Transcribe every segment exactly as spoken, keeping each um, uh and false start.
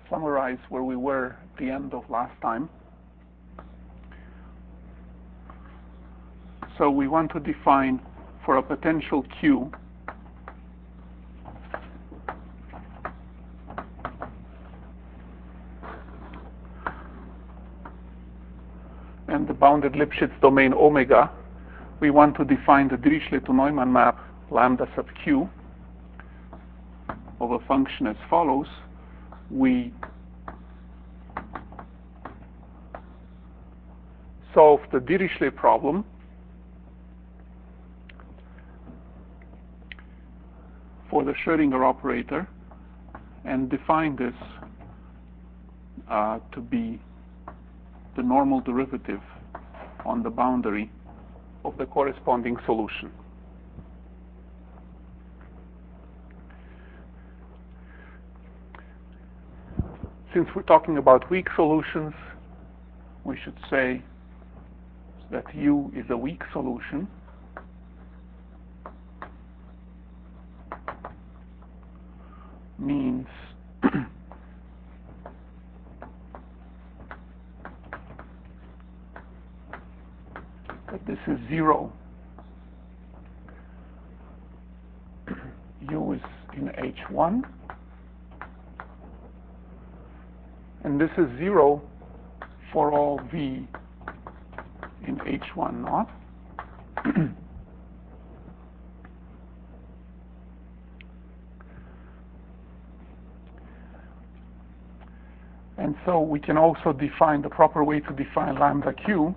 summarize where we were at the end of last time. So we want to define for a potential Q and the bounded Lipschitz domain omega, we want to define the Dirichlet to Neumann map lambda sub Q of a function as follows. We solve the Dirichlet problem for the Schrödinger operator and define this uh, to be the normal derivative on the boundary of the corresponding solution. Since we're talking about weak solutions, we should say that U is a weak solution. Means that this is zero. U is in H one. And this is zero for all V in H one naught. And so we can also define the proper way to define lambda Q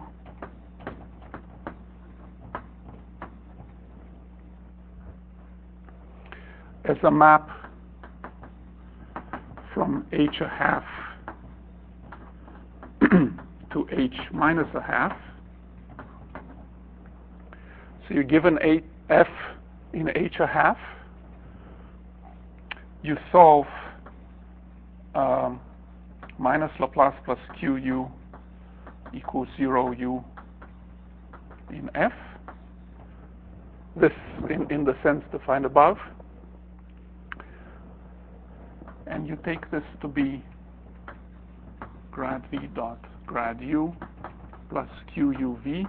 as a map from H a half to H minus a half. So you're given a F in H a half. You solve um, minus Laplace plus Q U equals zero U in F. This in, in the sense defined above. And you take this to be grad V dot grad U plus Q U V.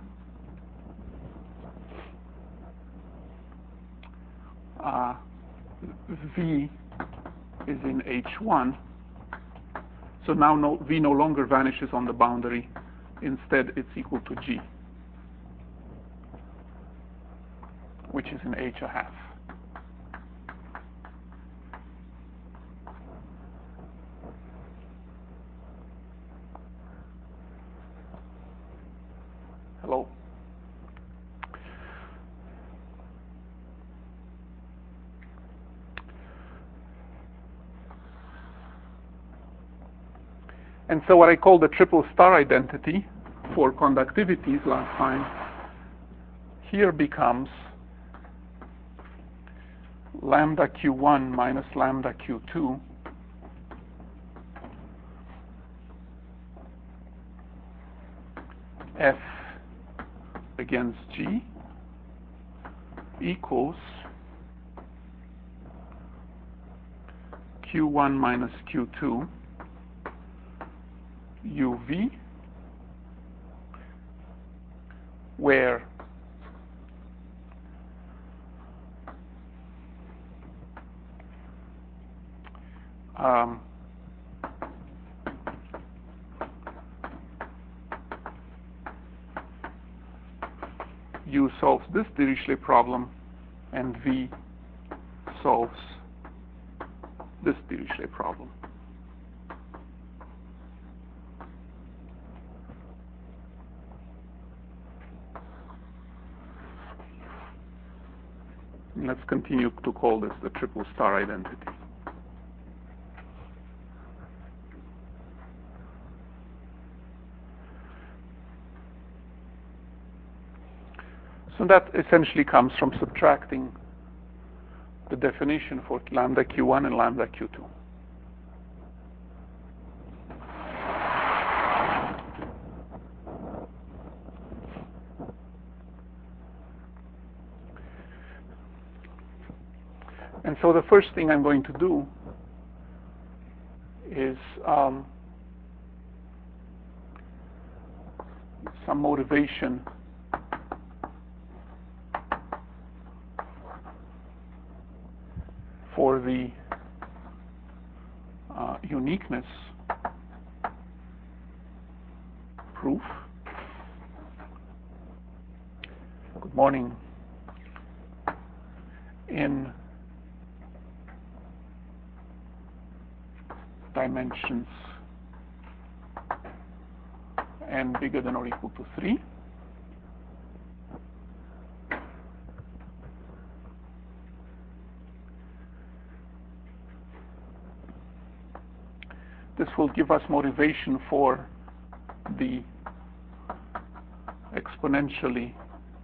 Uh, V is in H one. So now no, V no longer vanishes on the boundary. Instead, it's equal to G, which is in H a half. Hello? And so what I call the triple star identity for conductivities last time here becomes lambda Q one minus lambda Q two F against G equals Q one minus Q two U V, where um, U solves this Dirichlet problem and V solves this Dirichlet problem. Let's continue to call this the triple star identity. So that essentially comes from subtracting the definition for lambda Q one and lambda Q two. And so the first thing I'm going to do is um, some motivation for the uh, uniqueness proof. Good morning. In dimensions n bigger than or equal to three. This will give us motivation for the exponentially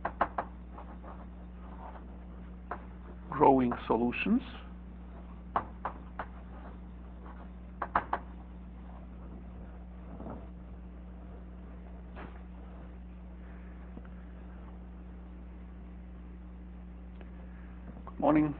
growing solutions. Good morning.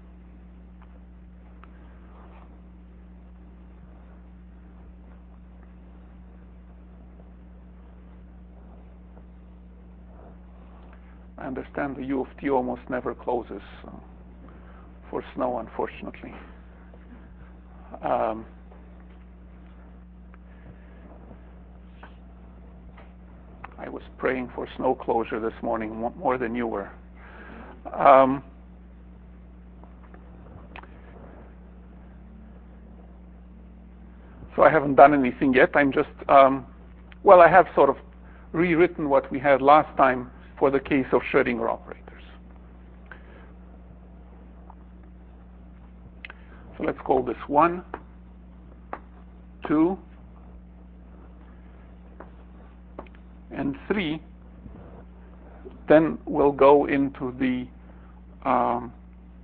I understand the U of T almost never closes uh, for snow, unfortunately. Um, I was praying for snow closure this morning more than you were. Um, so I haven't done anything yet. I'm just, um, well, I have sort of rewritten what we had last time for the case of Schrödinger operators. So let's call this one, two, and three. Then we'll go into the um,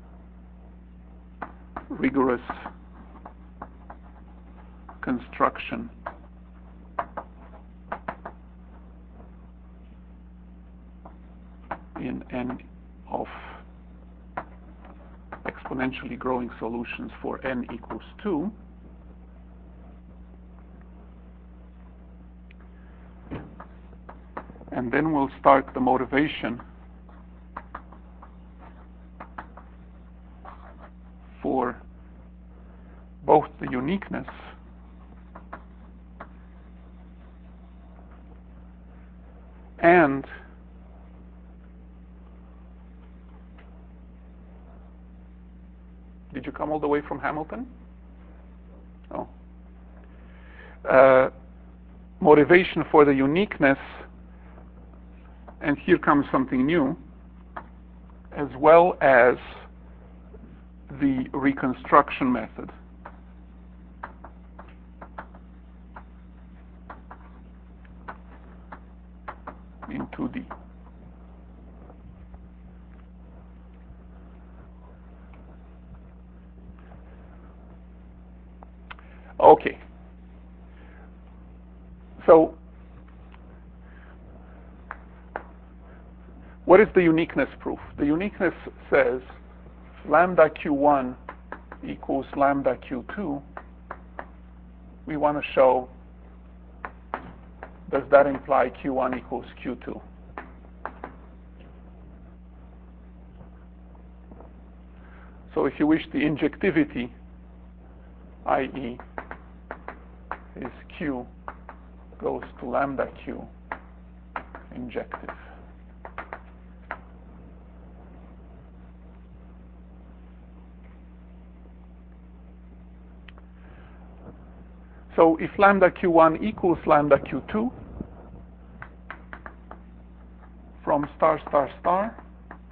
rigorous construction in n of exponentially growing solutions for n equals two. And then we'll start the motivation for both the uniqueness and did you come all the way from Hamilton? Oh. Uh, motivation for the uniqueness, and here comes something new, as well as the reconstruction method. In two D. Okay. So, what is the uniqueness proof? The uniqueness says lambda Q one equals lambda Q two. We want to show, does that imply Q one equals Q two? So if you wish, the injectivity, that is is Q goes to lambda Q injective. So if lambda Q one equals lambda Q two, from star star star,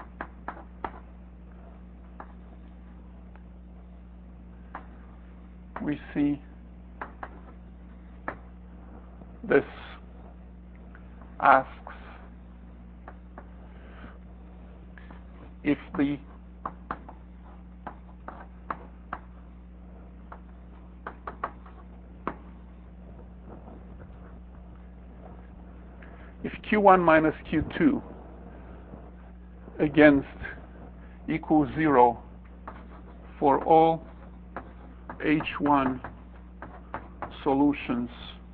we see this asks if the if Q one minus Q two against equals zero for all H one solutions,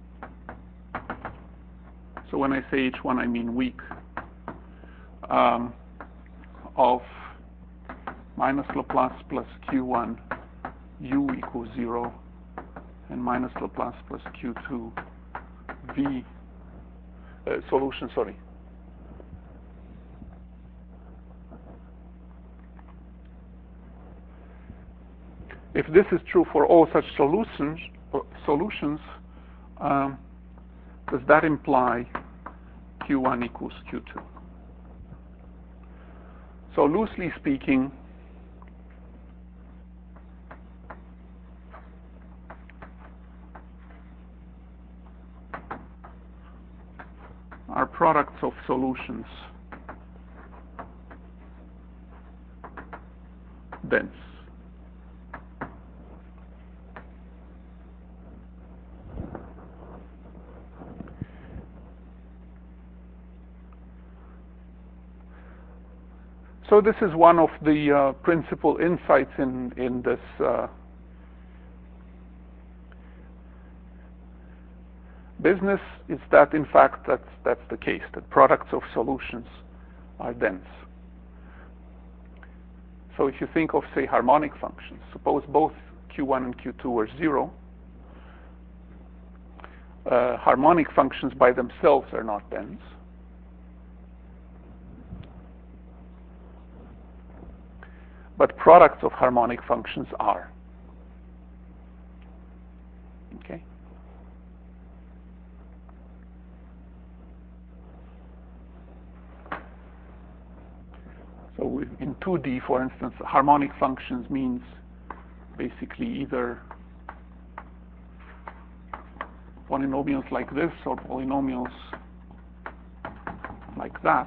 so when I say H one, I mean weak, um, of minus Laplace plus Q one u equals zero and minus Laplace plus Q two v uh, solution, sorry. If this is true for all such solutions, solutions, um, does that imply Q one equals Q two? So loosely speaking, are products of solutions dense? So this is one of the uh, principal insights in, in this uh, business, is that in fact that's, that's the case, that products of solutions are dense. So if you think of, say, harmonic functions, suppose both Q one and Q two are zero, uh, harmonic functions by themselves are not dense. But products of harmonic functions are. Okay? So in two D, for instance, harmonic functions means basically either polynomials like this or polynomials like that.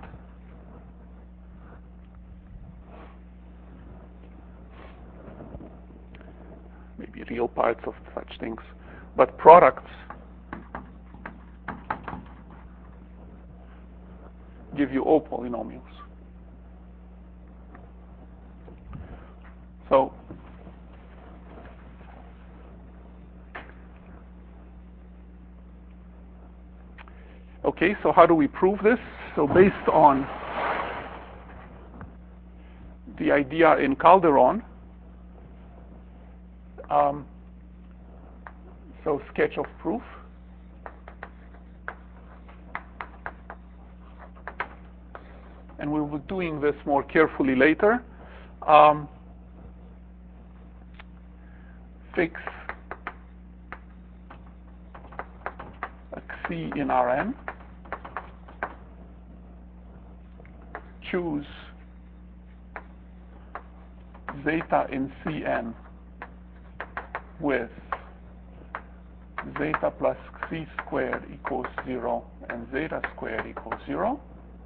Maybe real parts of such things. But products give you all polynomials. So okay, so how do we prove this? So based on the idea in Calderon, um, so sketch of proof. And we'll be doing this more carefully later. Um, fix a C in Rn. Choose zeta in Cn with zeta plus xi squared equals zero and zeta squared equals zero.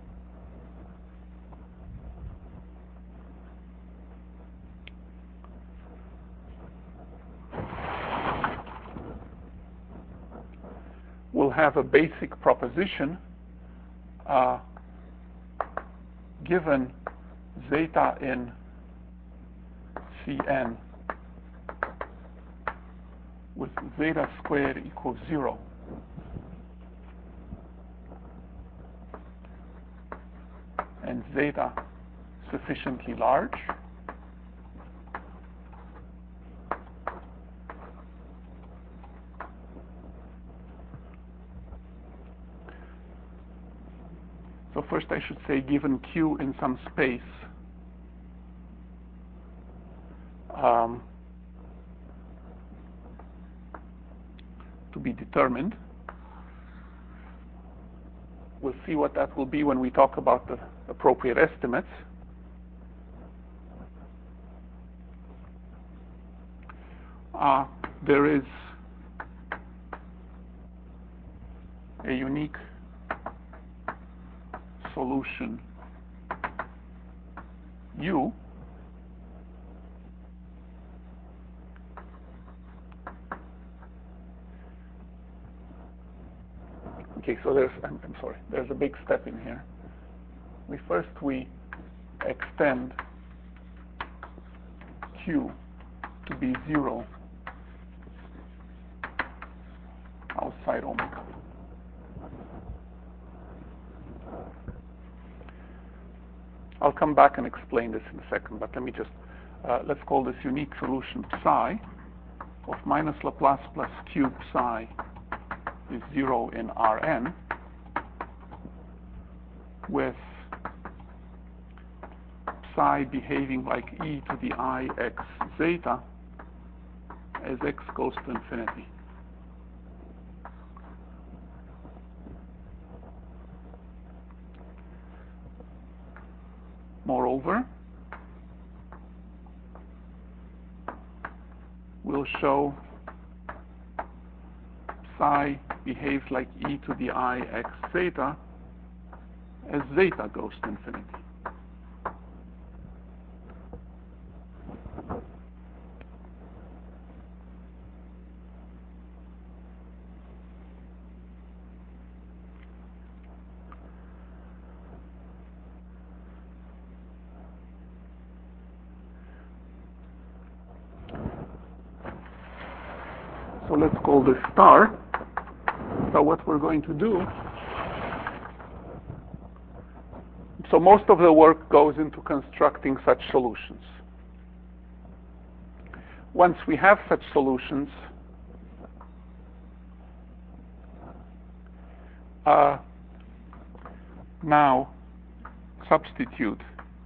We'll have a basic proposition uh, given zeta in Cn with zeta squared equals zero. And zeta sufficiently large, so first I should say given Q in some space, um, to be determined. We'll see what that will be when we talk about the appropriate estimates. Uh, there is a unique solution U Okay, so there's, I'm, I'm sorry, there's a big step in here. We first, we extend Q to be zero side omega. I'll come back and explain this in a second, but let me just, uh, let's call this unique solution psi of minus Laplace plus cube psi is zero in Rn, with psi behaving like e to the I x zeta as x goes to infinity. Moreover, we'll show psi behaves like e to the I x zeta as zeta goes to infinity. So let's call this star. So what we're going to do, so most of the work goes into constructing such solutions. Once we have such solutions, uh, now substitute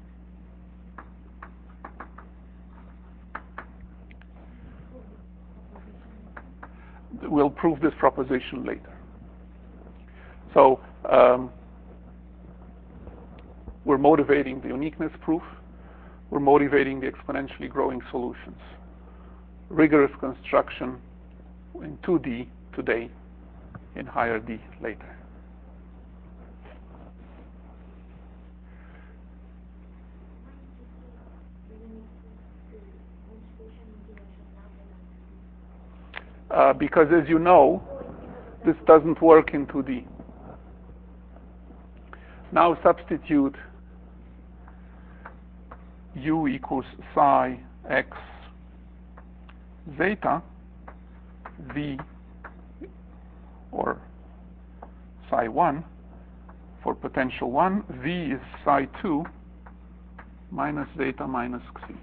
we'll prove this proposition later. So um, we're motivating the uniqueness proof. We're motivating the exponentially growing solutions. Rigorous construction in two D today, in higher D later. Uh, because as you know, this doesn't work in two D. Now substitute u equals psi x zeta v, or psi one for potential one. V is psi two minus zeta minus xi.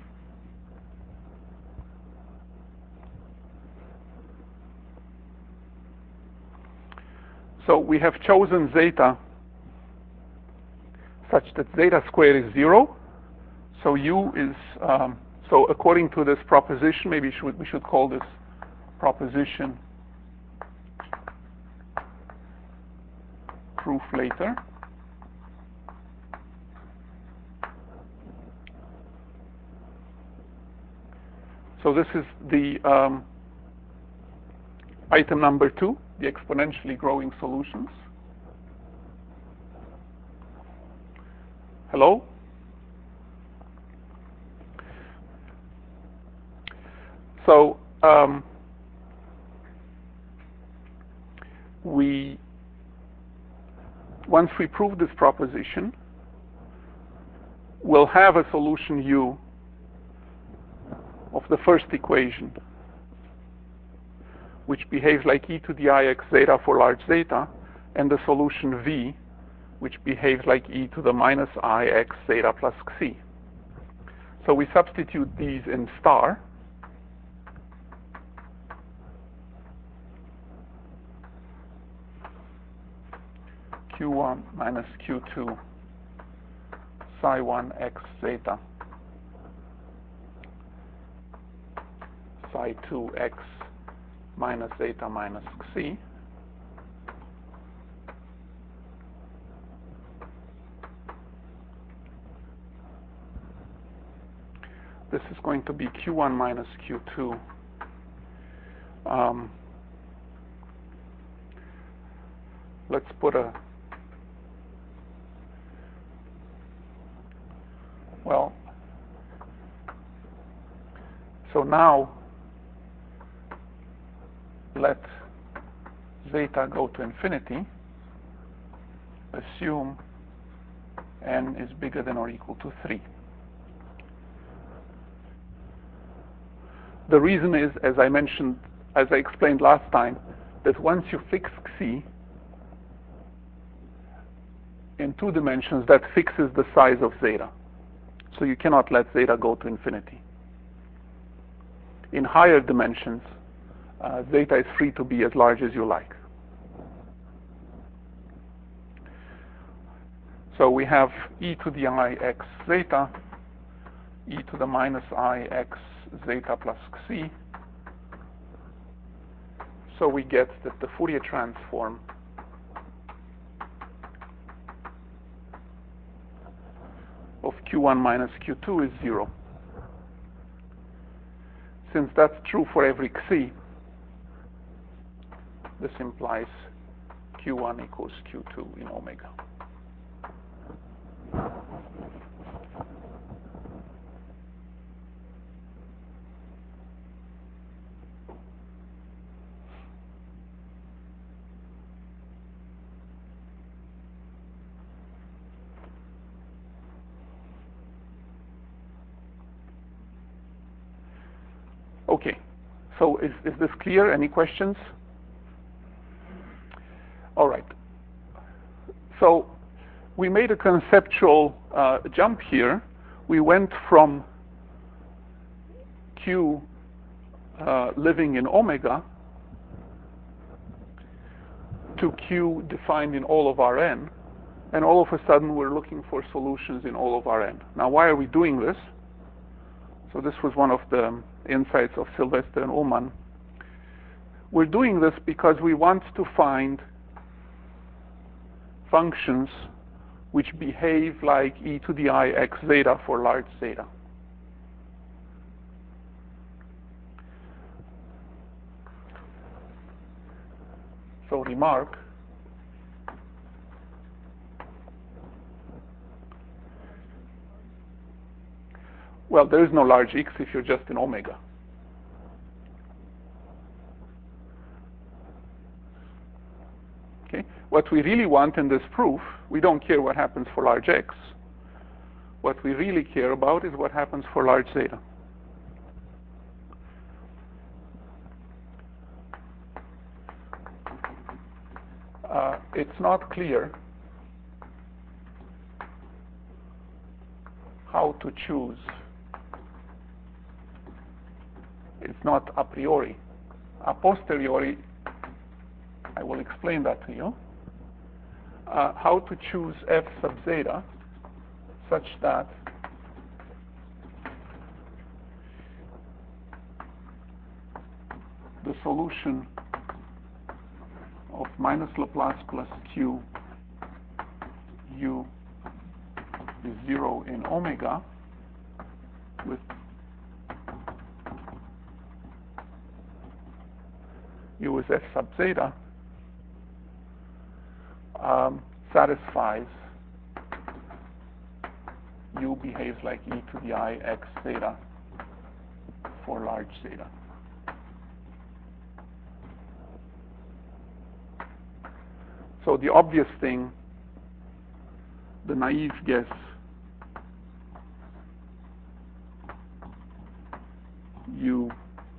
So we have chosen zeta such that zeta squared is zero. So u is, um, so according to this proposition, maybe should, we should call this proposition proof later. So this is the um, item number two, the exponentially growing solutions. Hello? So um, we, once we prove this proposition, we'll have a solution u of the first equation, which behaves like e to the I x zeta for large zeta, and the solution v, which behaves like e to the minus I x zeta plus xi. So we substitute these in star. q one minus q two psi one x zeta psi two x minus zeta minus xi. This is going to be q one minus q two um, let's put a well so now let zeta go to infinity. Assume n is bigger than or equal to three. The reason is, as I mentioned, as I explained last time, that once you fix xi in two dimensions, that fixes the size of zeta. So you cannot let zeta go to infinity. In higher dimensions, uh, zeta is free to be as large as you like. So we have e to the I x zeta, e to the minus I x zeta plus xi. So we get that the Fourier transform of q one minus q two is zero. Since that's true for every xi, this implies q one equals q two in omega. Okay, so is, is this clear? Any questions? All right. So we made a conceptual uh, jump here. We went from Q uh, living in omega to Q defined in all of Rn, and all of a sudden we're looking for solutions in all of Rn. Now, why are we doing this? So this was one of the insights of Sylvester and Ullmann. We're doing this because we want to find functions which behave like e to the I x zeta for large zeta. So remark, well, there is no large x if you're just in omega. Okay. What we really want in this proof, we don't care what happens for large x. What we really care about is what happens for large zeta. Uh, it's not clear how to choose. It's not a priori. A posteriori, I will explain that to you. Uh, how to choose f sub zeta such that the solution of minus Laplace plus q u is zero in omega with u is f sub zeta um, satisfies u behaves like e to the I x zeta for large zeta. So the obvious thing, the naive guess, u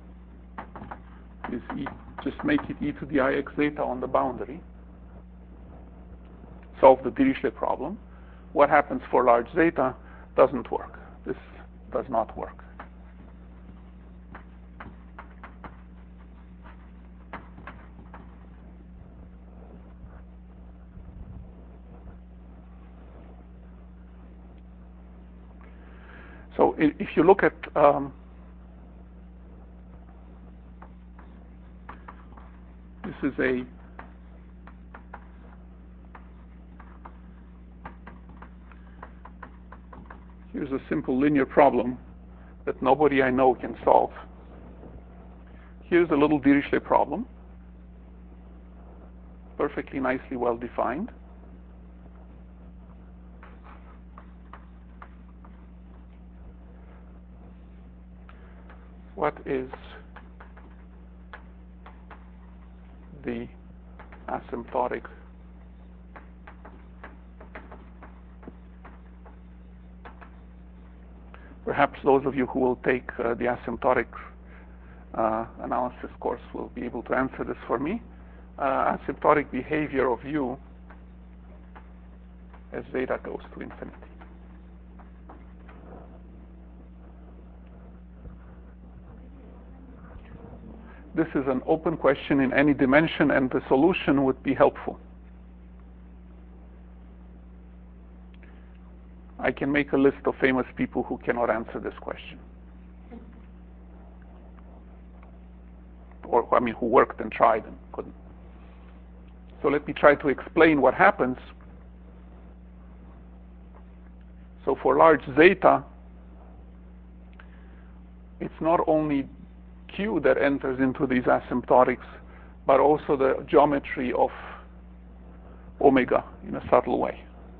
is e, just make it e to the I x zeta on the boundary. Solve the Dirichlet problem. What happens for large zeta doesn't work. This does not work. So if you look at um, this is a here's a simple linear problem that nobody I know can solve. Here's a little Dirichlet problem, perfectly nicely well defined. What is the asymptotic perhaps those of you who will take uh, the asymptotic uh, analysis course will be able to answer this for me. uh, asymptotic behavior of u as zeta goes to infinity. This is an open question in any dimension, and the solution would be helpful. I can make a list of famous people who cannot answer this question. Or, I mean, who worked and tried and couldn't. So let me try to explain what happens. So for large zeta, it's not only Q that enters into these asymptotics, but also the geometry of omega in a subtle way.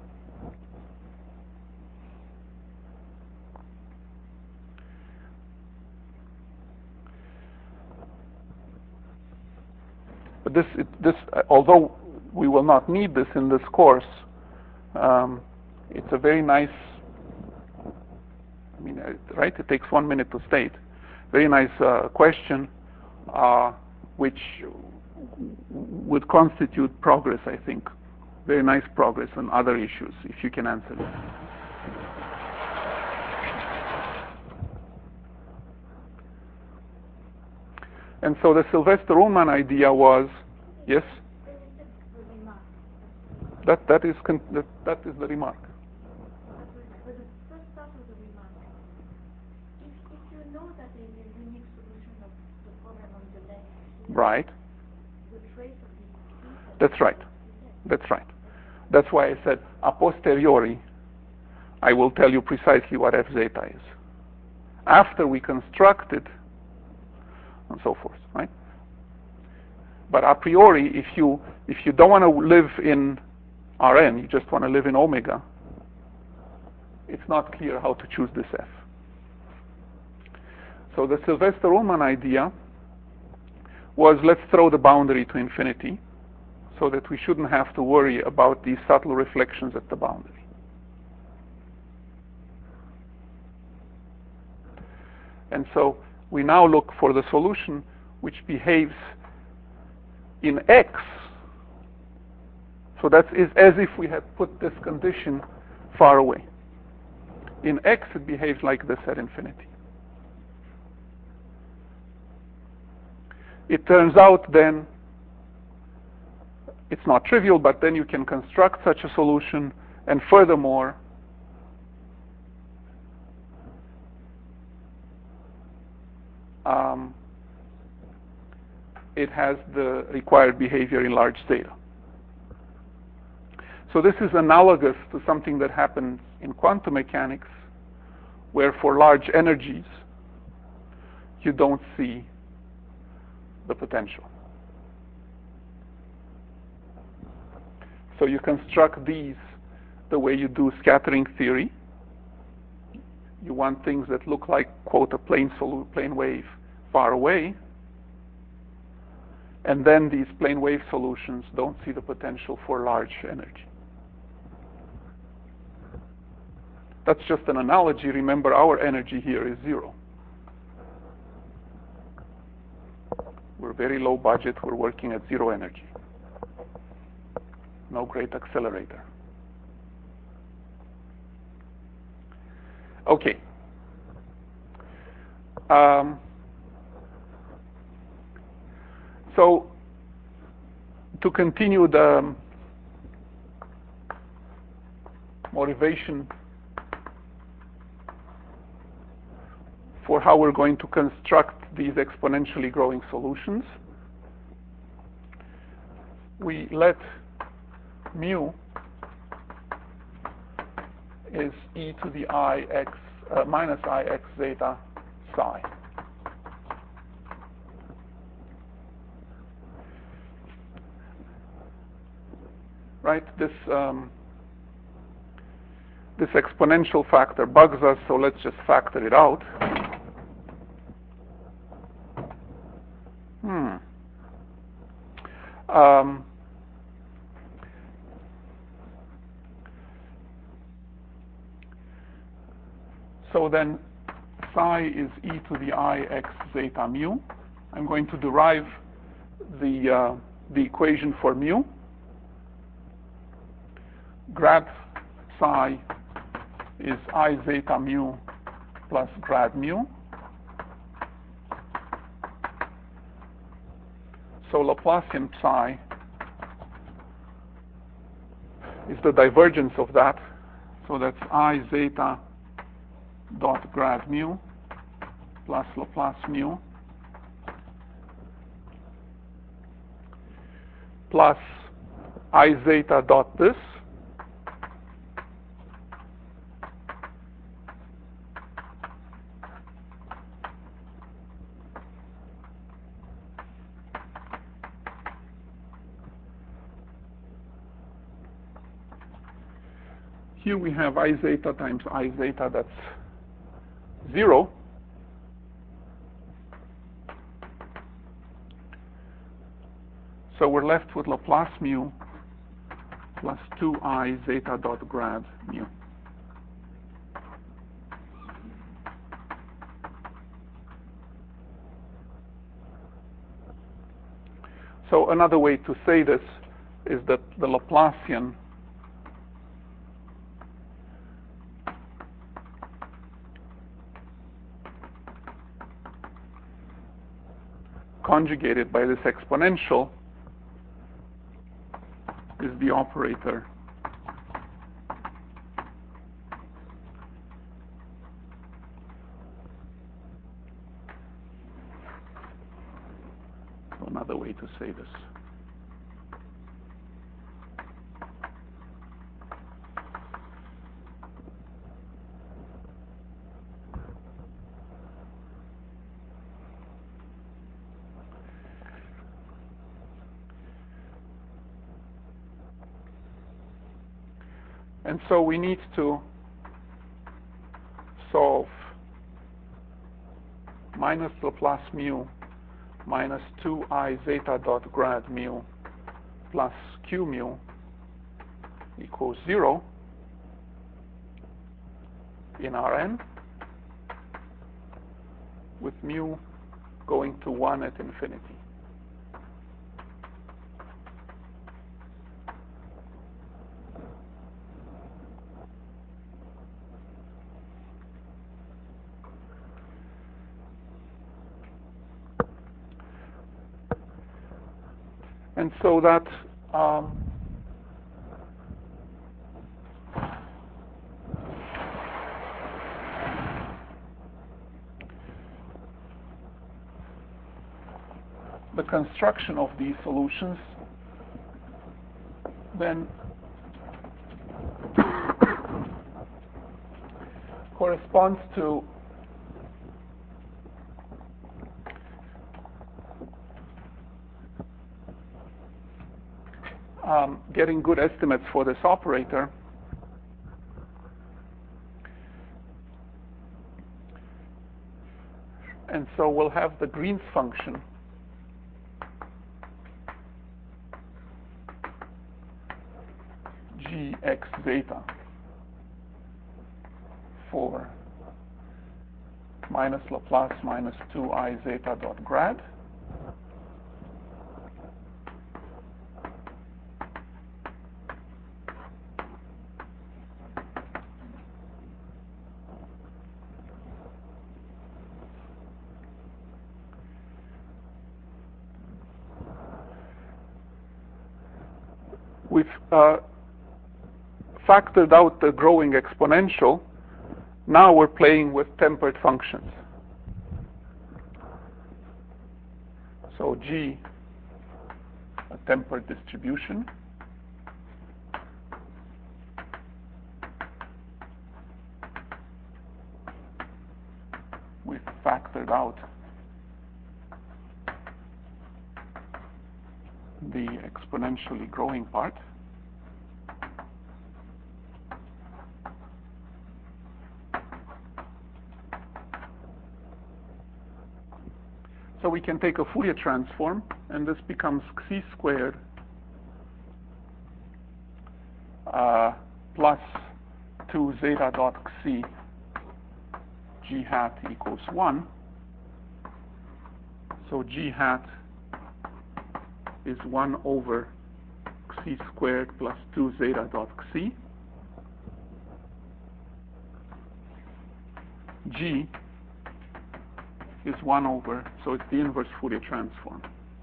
But this, it, this, although we will not need this in this course, um, it's a very nice, I mean, right? It takes one minute to state. Very nice uh, question, uh, which would constitute progress, I think. Very nice progress on other issues, if you can answer that. And so the Sylvester-Ullmann idea was, yes? That that is con that, that is the remark. But the first part of the remark, if, if you know that there is a unique solution of the problem on the left, right? The trace of the That's right. That's right. That's why I said a posteriori, I will tell you precisely what f zeta is. After we construct it, and so forth, right? But a priori, if you if you don't want to live in Rn, you just want to live in omega, it's not clear how to choose this f. So the Sylvester-Ullmann idea was, let's throw the boundary to infinity so that we shouldn't have to worry about these subtle reflections at the boundary. And so we now look for the solution which behaves in X. So that is as if we had put this condition far away. In X, it behaves like this at infinity. It turns out then, it's not trivial, but then you can construct such a solution, and furthermore, Um, it has the required behavior in large zeta. So this is analogous to something that happens in quantum mechanics, where for large energies, you don't see the potential. So you construct these the way you do scattering theory. You want things that look like, quote, a plane, solu plane wave far away. And then these plane wave solutions don't see the potential for large energy. That's just an analogy. Remember, our energy here is zero. We're very low budget. We're working at zero energy. No great accelerator. Okay. Um, so to continue the motivation for how we're going to construct these exponentially growing solutions, we let mu is e to the I x uh, minus I x zeta psi. Right? This um, this exponential factor bugs us, so let's just factor it out. Hmm. Um, So then psi is e to the I x zeta mu. I'm going to derive the uh, the equation for mu. Grad psi is I zeta mu plus grad mu. So Laplacian psi is the divergence of that. So that's I zeta dot grad mu plus Laplace mu plus I zeta dot this here we have I zeta times I zeta, that's zero. So we're left with Laplace mu plus two I zeta dot grad mu. So another way to say this is that the Laplacian conjugated by this exponential is the operator so another way to say this. And so we need to solve minus Laplace mu minus two I zeta dot grad mu plus q mu equals zero in Rn, with mu going to one at infinity. And so that um, the construction of these solutions then corresponds to Um, getting good estimates for this operator. And so we'll have the Green's function g x zeta for minus Laplace minus two I zeta dot grad. We've uh, factored out the growing exponential. Now we're playing with tempered functions. So G, a tempered distribution. We've factored out the exponentially growing part. So we can take a Fourier transform, and this becomes xi squared uh, plus two zeta dot xi g hat equals one. So g hat is one over xi squared plus two zeta dot xi. G is one over, so it's the inverse Fourier transform.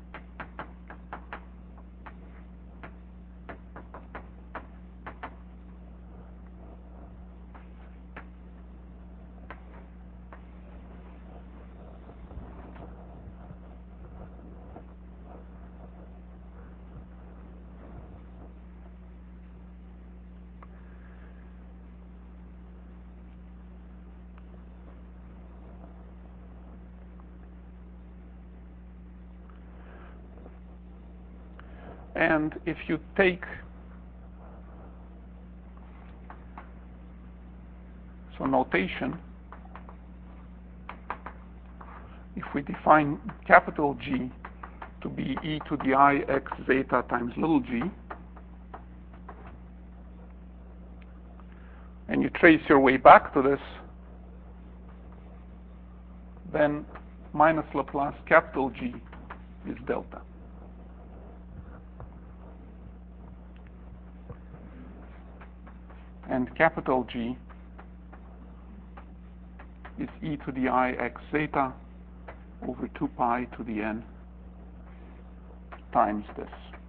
And if you take, so notation, if we define capital G to be e to the I x zeta times little g, and you trace your way back to this, then minus Laplace capital G is delta. And capital G is e to the I x zeta over two pi to the n times this.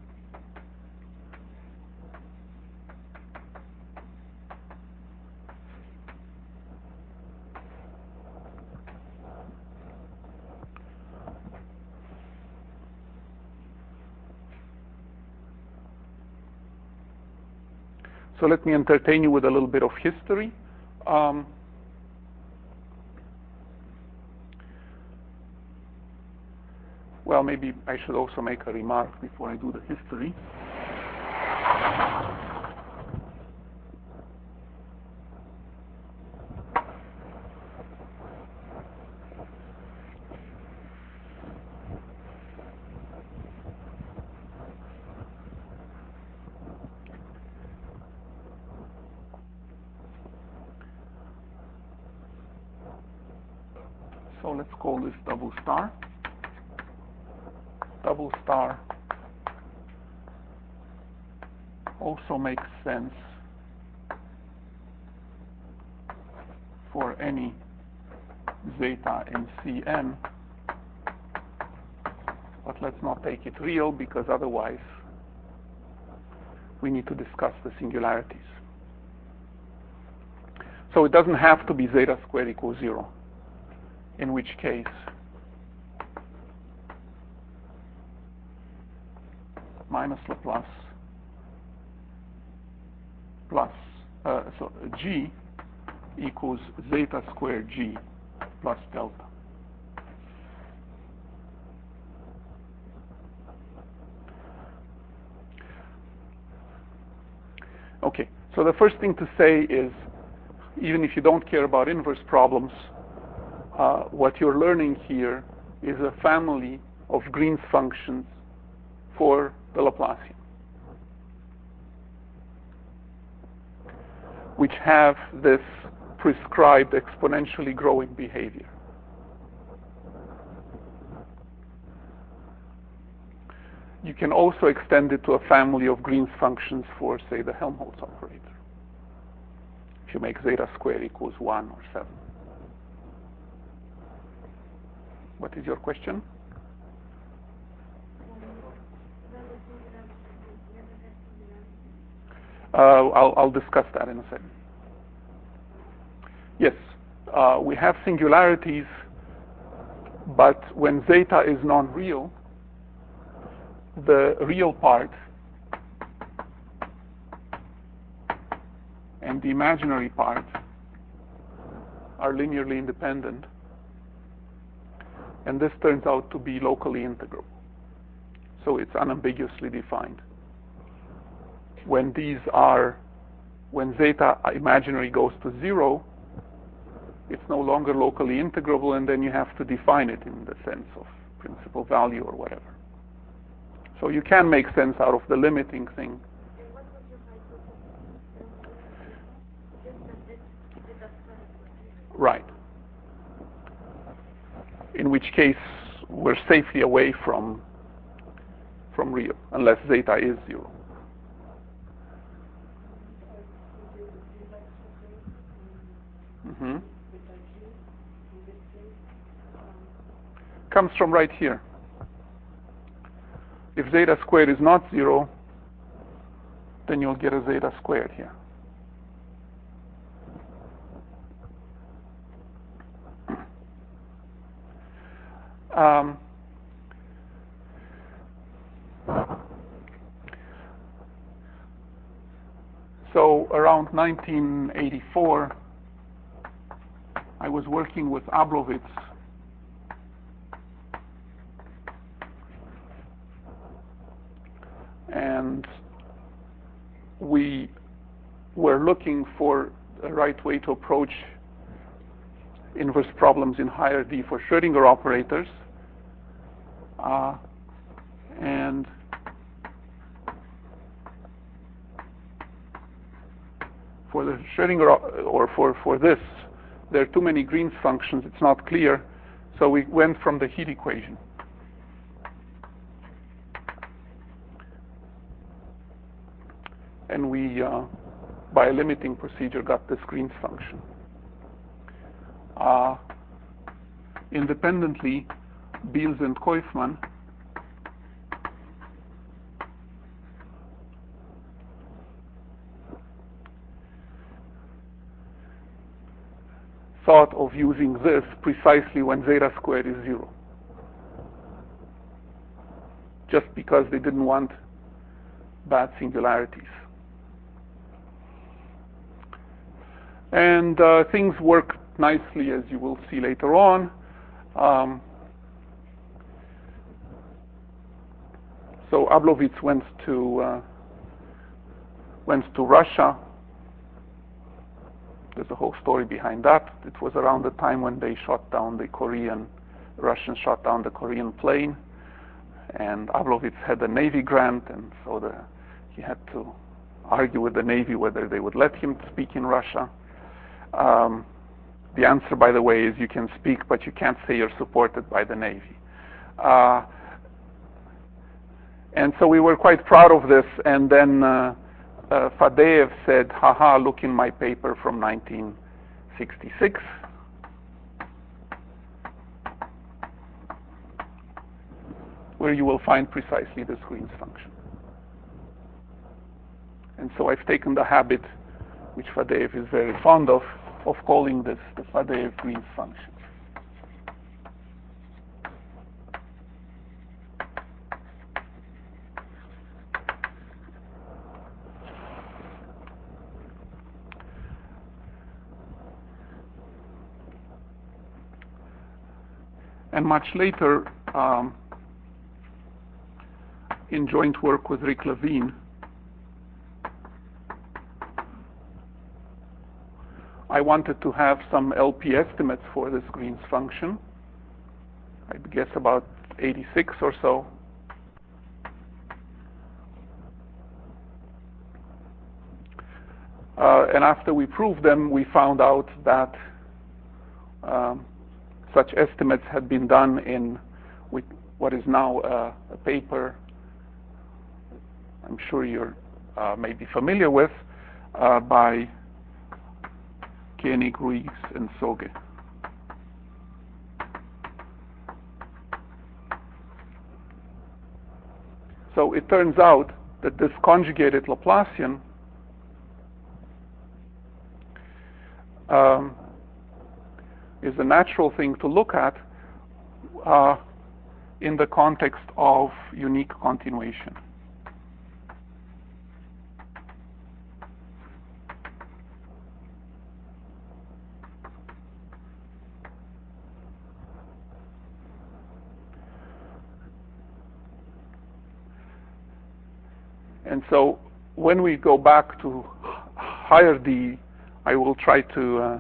So let me entertain you with a little bit of history. Um, well, maybe I should also make a remark before I do the history. So let's call this double star. Double star also makes sense for any zeta in Cn, but let's not take it real because otherwise we need to discuss the singularities. So it doesn't have to be zeta squared equals zero, in which case minus Laplace plus, uh, so G equals zeta squared G plus delta. Okay, so the first thing to say is, even if you don't care about inverse problems, uh, what you're learning here is a family of Green's functions for the Laplacian, which have this prescribed exponentially growing behavior. You can also extend it to a family of Green's functions for, say, the Helmholtz operator, if you make zeta squared equals one or seven. What is your question? Uh, I'll, I'll discuss that in a second. Yes, uh, we have singularities, but when zeta is non-real, the real part and the imaginary part are linearly independent, and this turns out to be locally integrable. So it's unambiguously defined. When these are, when zeta imaginary goes to zero, it's no longer locally integrable, and then you have to define it in the sense of principal value or whatever. So you can make sense out of the limiting thing. And what was your hypothesis? Just that this zeta squared equals zero. Right. In which case, we're safely away from from real, unless zeta is zero. Mm-hmm. Comes from right here. If zeta squared is not zero, then you'll get a zeta squared here. Um, so around nineteen eighty-four, I was working with Ablovitz and we were looking for the right way to approach inverse problems in higher D for Schrödinger operators. Uh, and for the Schrödinger, or for, for this, there are too many Green's functions, it's not clear, so we went from the heat equation. And we, uh, by a limiting procedure, got this Green's function. Uh, independently, Beals and Koifman thought of using this precisely when zeta squared is zero, just because they didn't want bad singularities. And uh, things work nicely, as you will see later on. Um, so Ablovitz went to uh, went to Russia. There's a whole story behind that. It was around the time when they shot down the Korean, Russians shot down the Korean plane, and Ablovitz had a Navy grant, and so the, he had to argue with the Navy whether they would let him speak in Russia. Um, the answer, by the way, is you can speak, but you can't say you're supported by the Navy. Uh, and so we were quite proud of this, and then uh, uh, Fadeev said, haha, look in my paper from nineteen sixty-six. Where you will find precisely this Green's function. And so I've taken the habit, which Fadeev is very fond of, of calling this the Fadeev-Green's function. And much later, um, in joint work with Rick Levine, I wanted to have some L P estimates for this Green's function. I'd guess about eighty-six or so. Uh, and after we proved them, we found out that um, such estimates had been done in with what is now uh, a paper I'm sure you're uh, maybe familiar with, uh, by Koenig, Ruiz, and Soge. So it turns out that this conjugated Laplacian um, is a natural thing to look at uh, in the context of unique continuation. And so when we go back to higher D, I will try to uh,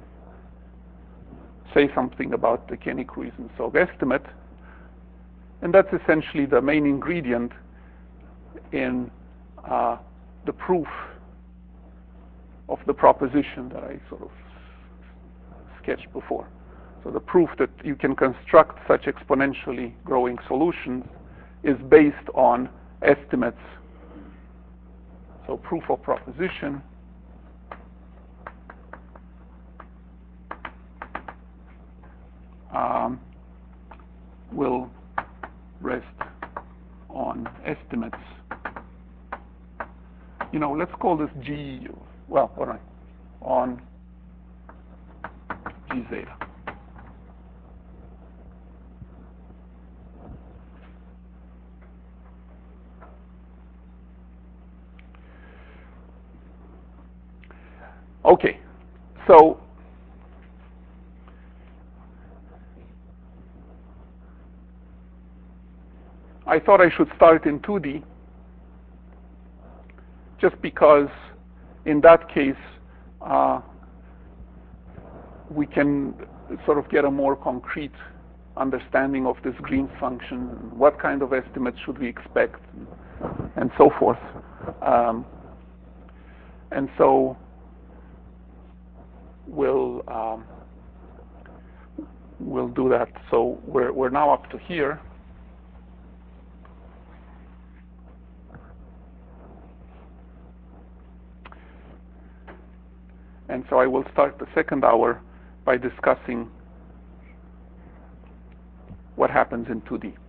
say something about the Koenig, Ruiz, and Soge estimate. And that's essentially the main ingredient in uh, the proof of the proposition that I sort of sketched before. So the proof that you can construct such exponentially growing solutions is based on estimates. So proof of proposition um, will rest on estimates. You know, let's call this G, well, all right, on G zeta. Okay, so I thought I should start in two D just because in that case uh, we can sort of get a more concrete understanding of this Green's function, what kind of estimates should we expect, and so forth. Um, and so we'll um, we'll do that. So we're we're now up to here. And so I will start the second hour by discussing what happens in two D.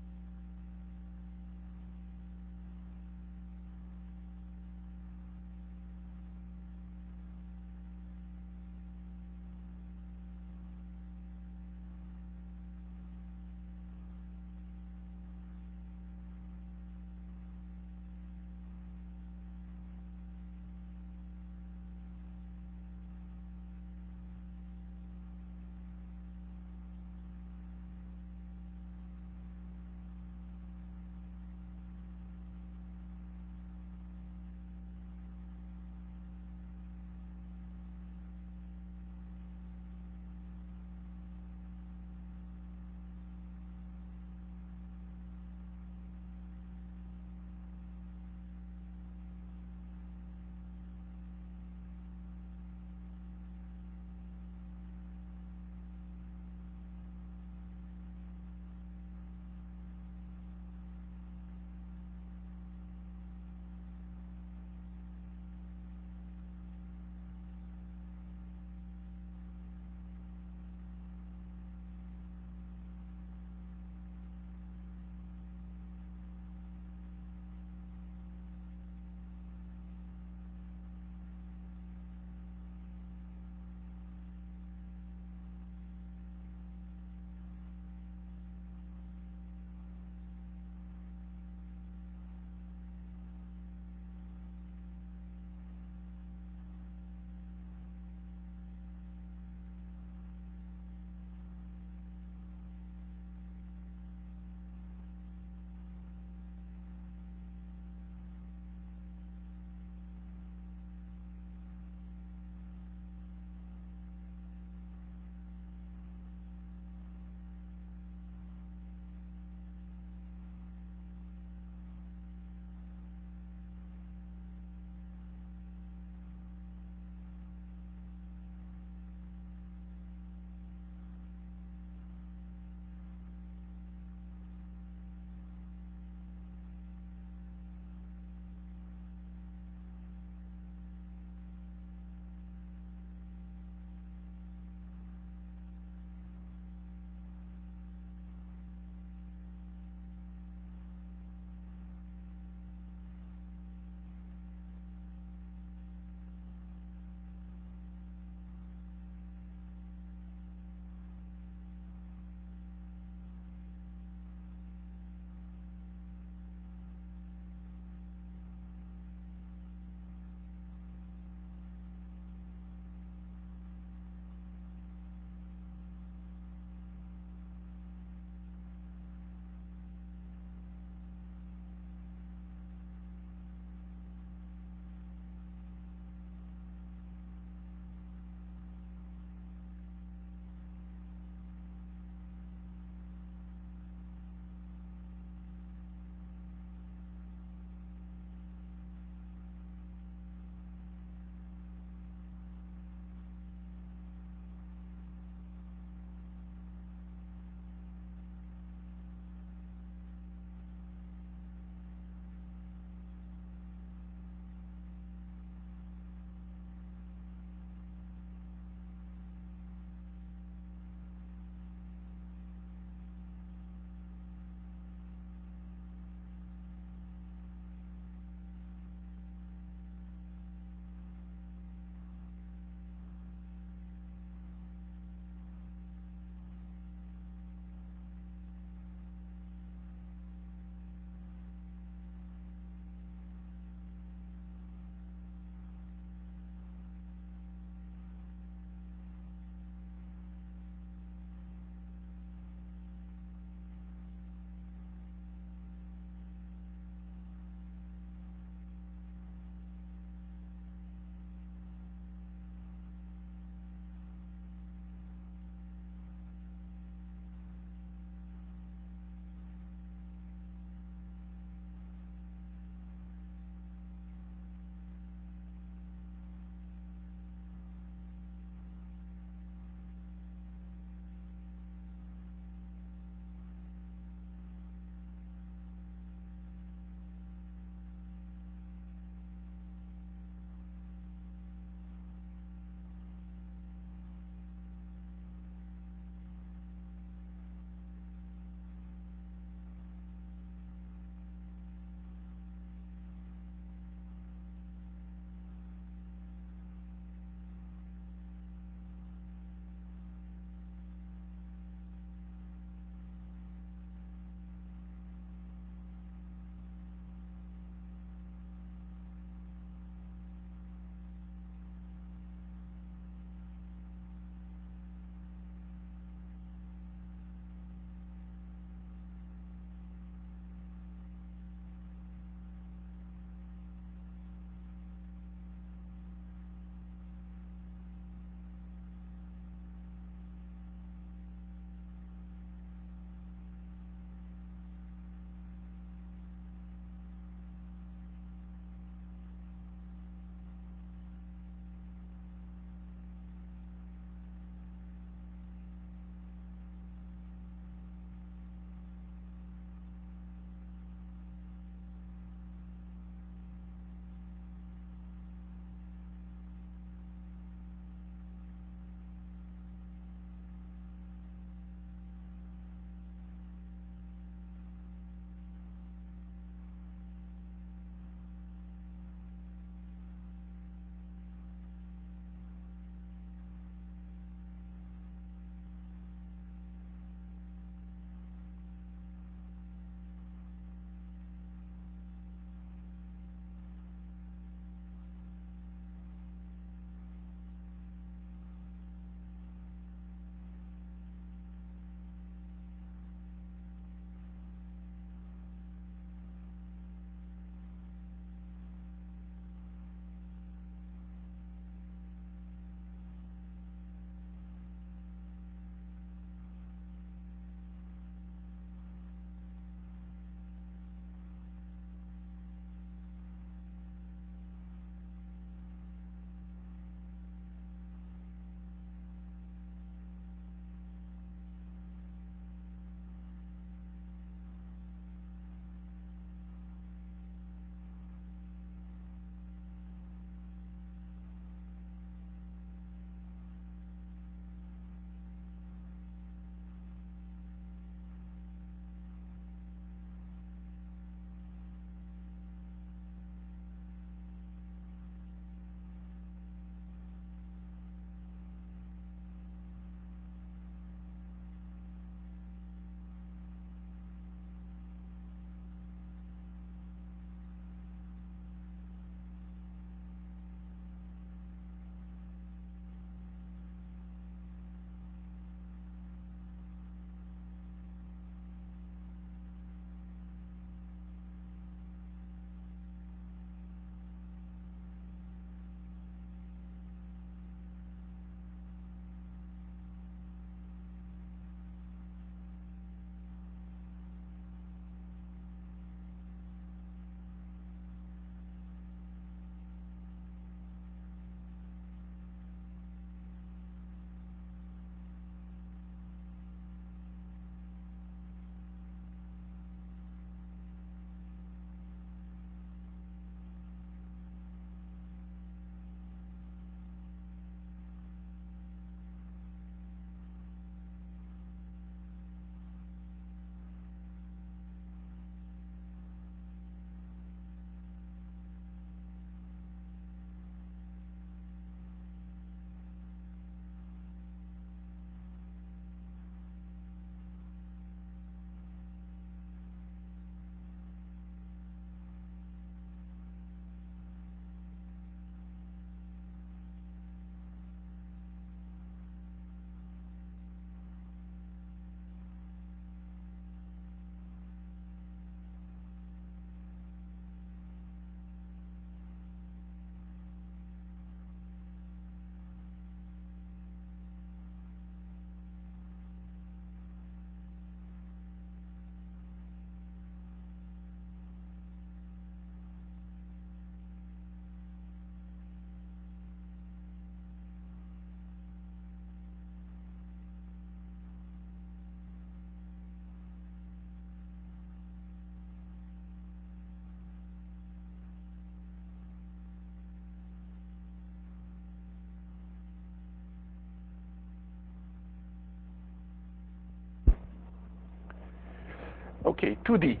Okay, two D.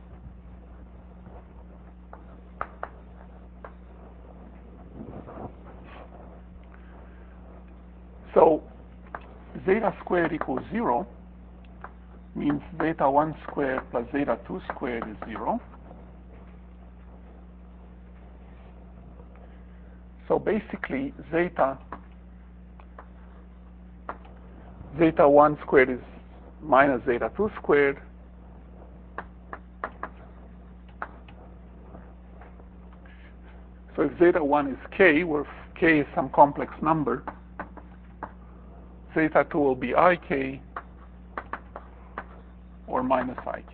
So zeta squared equals zero means zeta one squared plus zeta two squared is zero. So basically, zeta zeta one squared is minus zeta two squared. So if zeta one is k, where k is some complex number, zeta two will be ik or minus ik.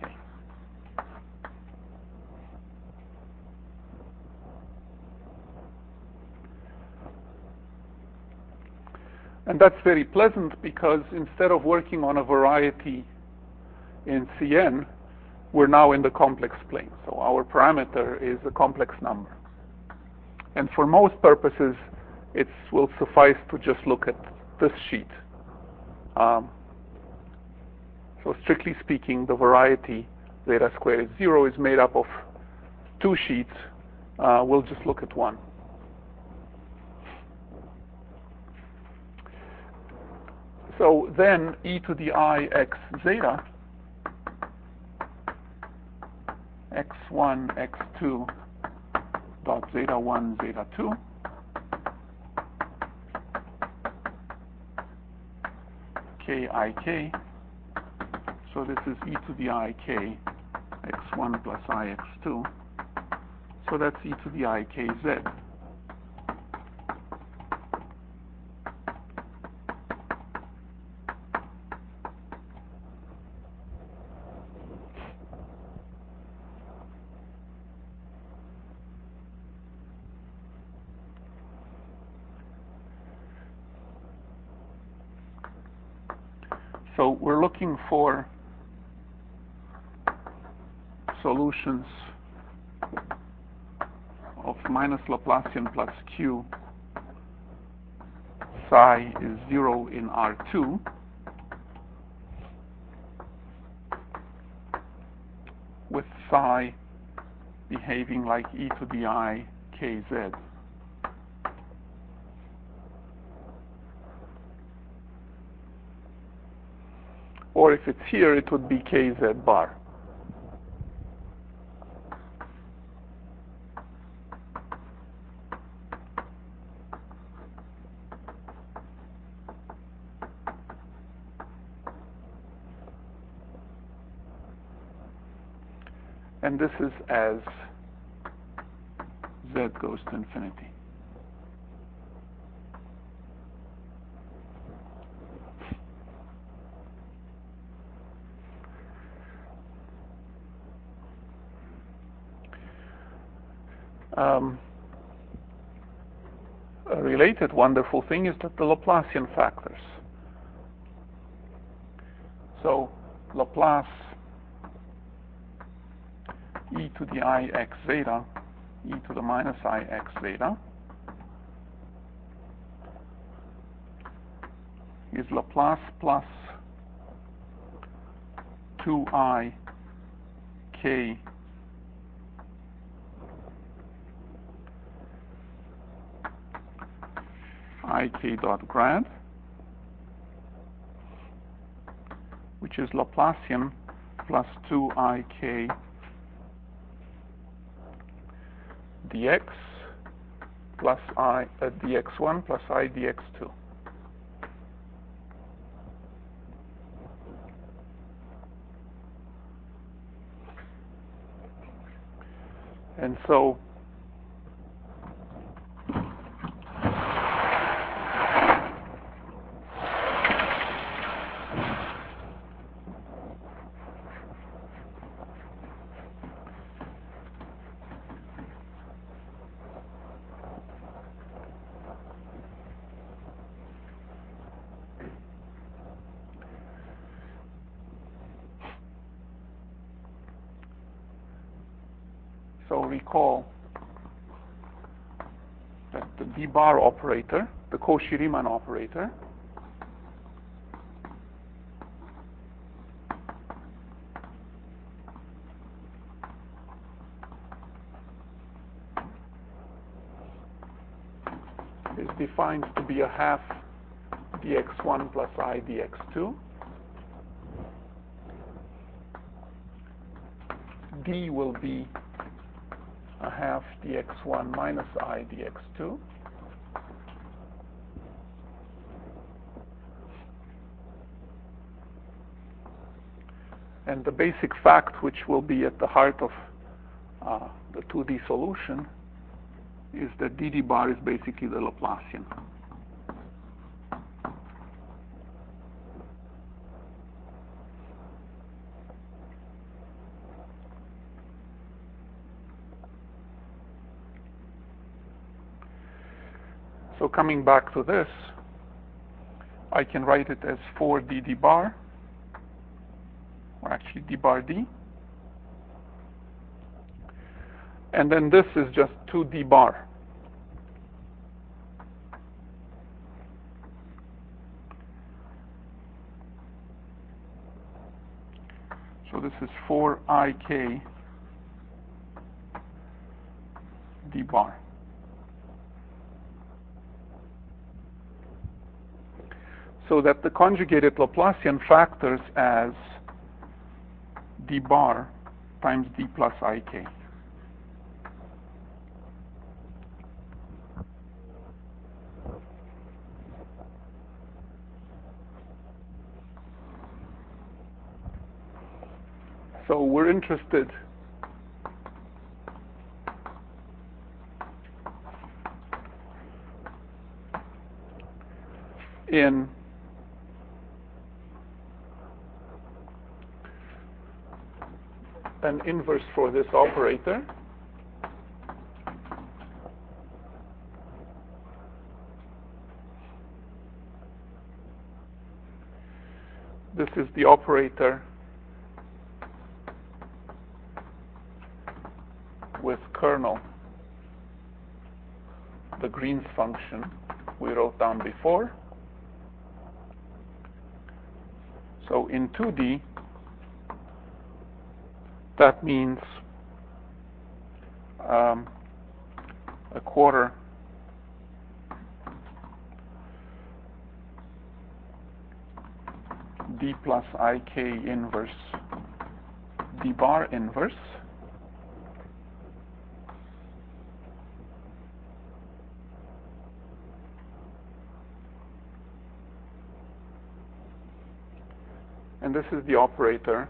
And that's very pleasant because instead of working on a variety in C N, we're now in the complex plane. So our parameter is a complex number. And for most purposes, it will suffice to just look at this sheet. Um, so strictly speaking, the variety zeta squared is zero is made up of two sheets. Uh, we'll just look at one. So then e to the I x zeta, x one, x two, dot zeta one, zeta two, kik. So this is e to the I k, x one plus I x two. So that's e to the I k z. So we're looking for solutions of minus Laplacian plus q. Psi is zero in R two. With psi behaving like e to the I kz. Or if it's here, it would be kz bar. And this is as z goes to infinity. Um, a related wonderful thing is that the Laplacian factors. So Laplace e to the I x zeta, e to the minus I x zeta, is Laplace plus two I k ik dot grad, which is Laplacian plus two I k dx plus I uh, dx one plus I dx two. And so So recall that the d bar operator, the Cauchy-Riemann operator, defined to be a half d x one plus I d x two. D will be a half d x one minus I d x two. And the basic fact which will be at the heart of uh, the two D solution is that d d bar is basically the Laplacian. So coming back to this, I can write it as four d d bar, or actually d bar d. And then this is just two d bar. So this is four I k d bar. So that the conjugated Laplacian factors as d bar times d plus ik. So we're interested in an inverse for this operator. This is the operator with kernel, the Green's function we wrote down before. So in two D, that means um, a quarter d plus ik inverse d bar inverse. And this is the operator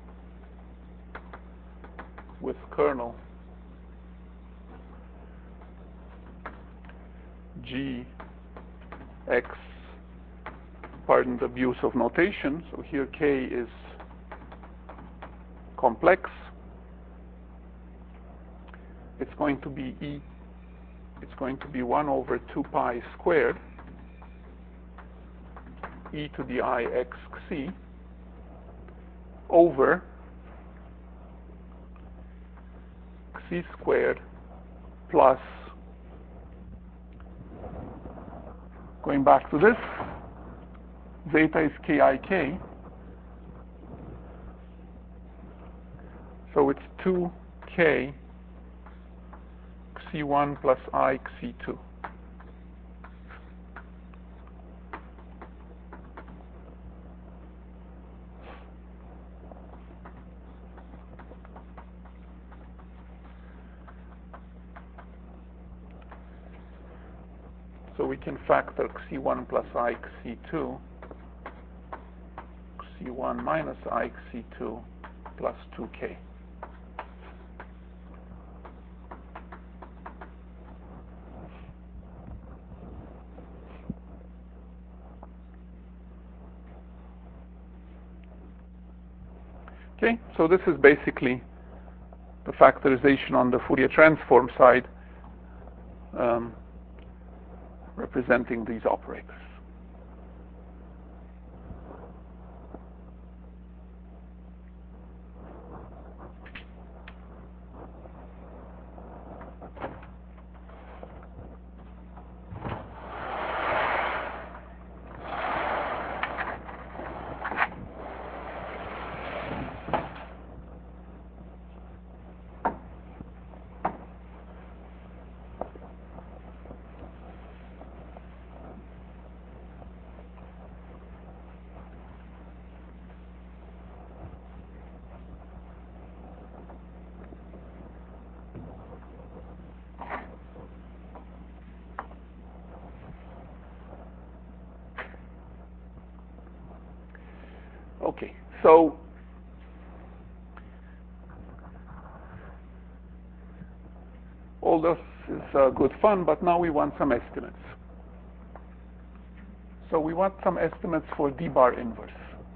with kernel G X, pardon the abuse of notation, so here K is complex. It's going to be E, it's going to be one over two pi squared e to the I x c over c squared plus, going back to this, zeta is k I k, so it's two k c one plus I c two. So we can factor c one plus I c two, c one minus I c two plus two k. Okay, so this is basically the factorization on the Fourier transform side, um, representing these operators. Okay, so all this is uh, good fun, but now we want some estimates. So we want some estimates for d bar inverse.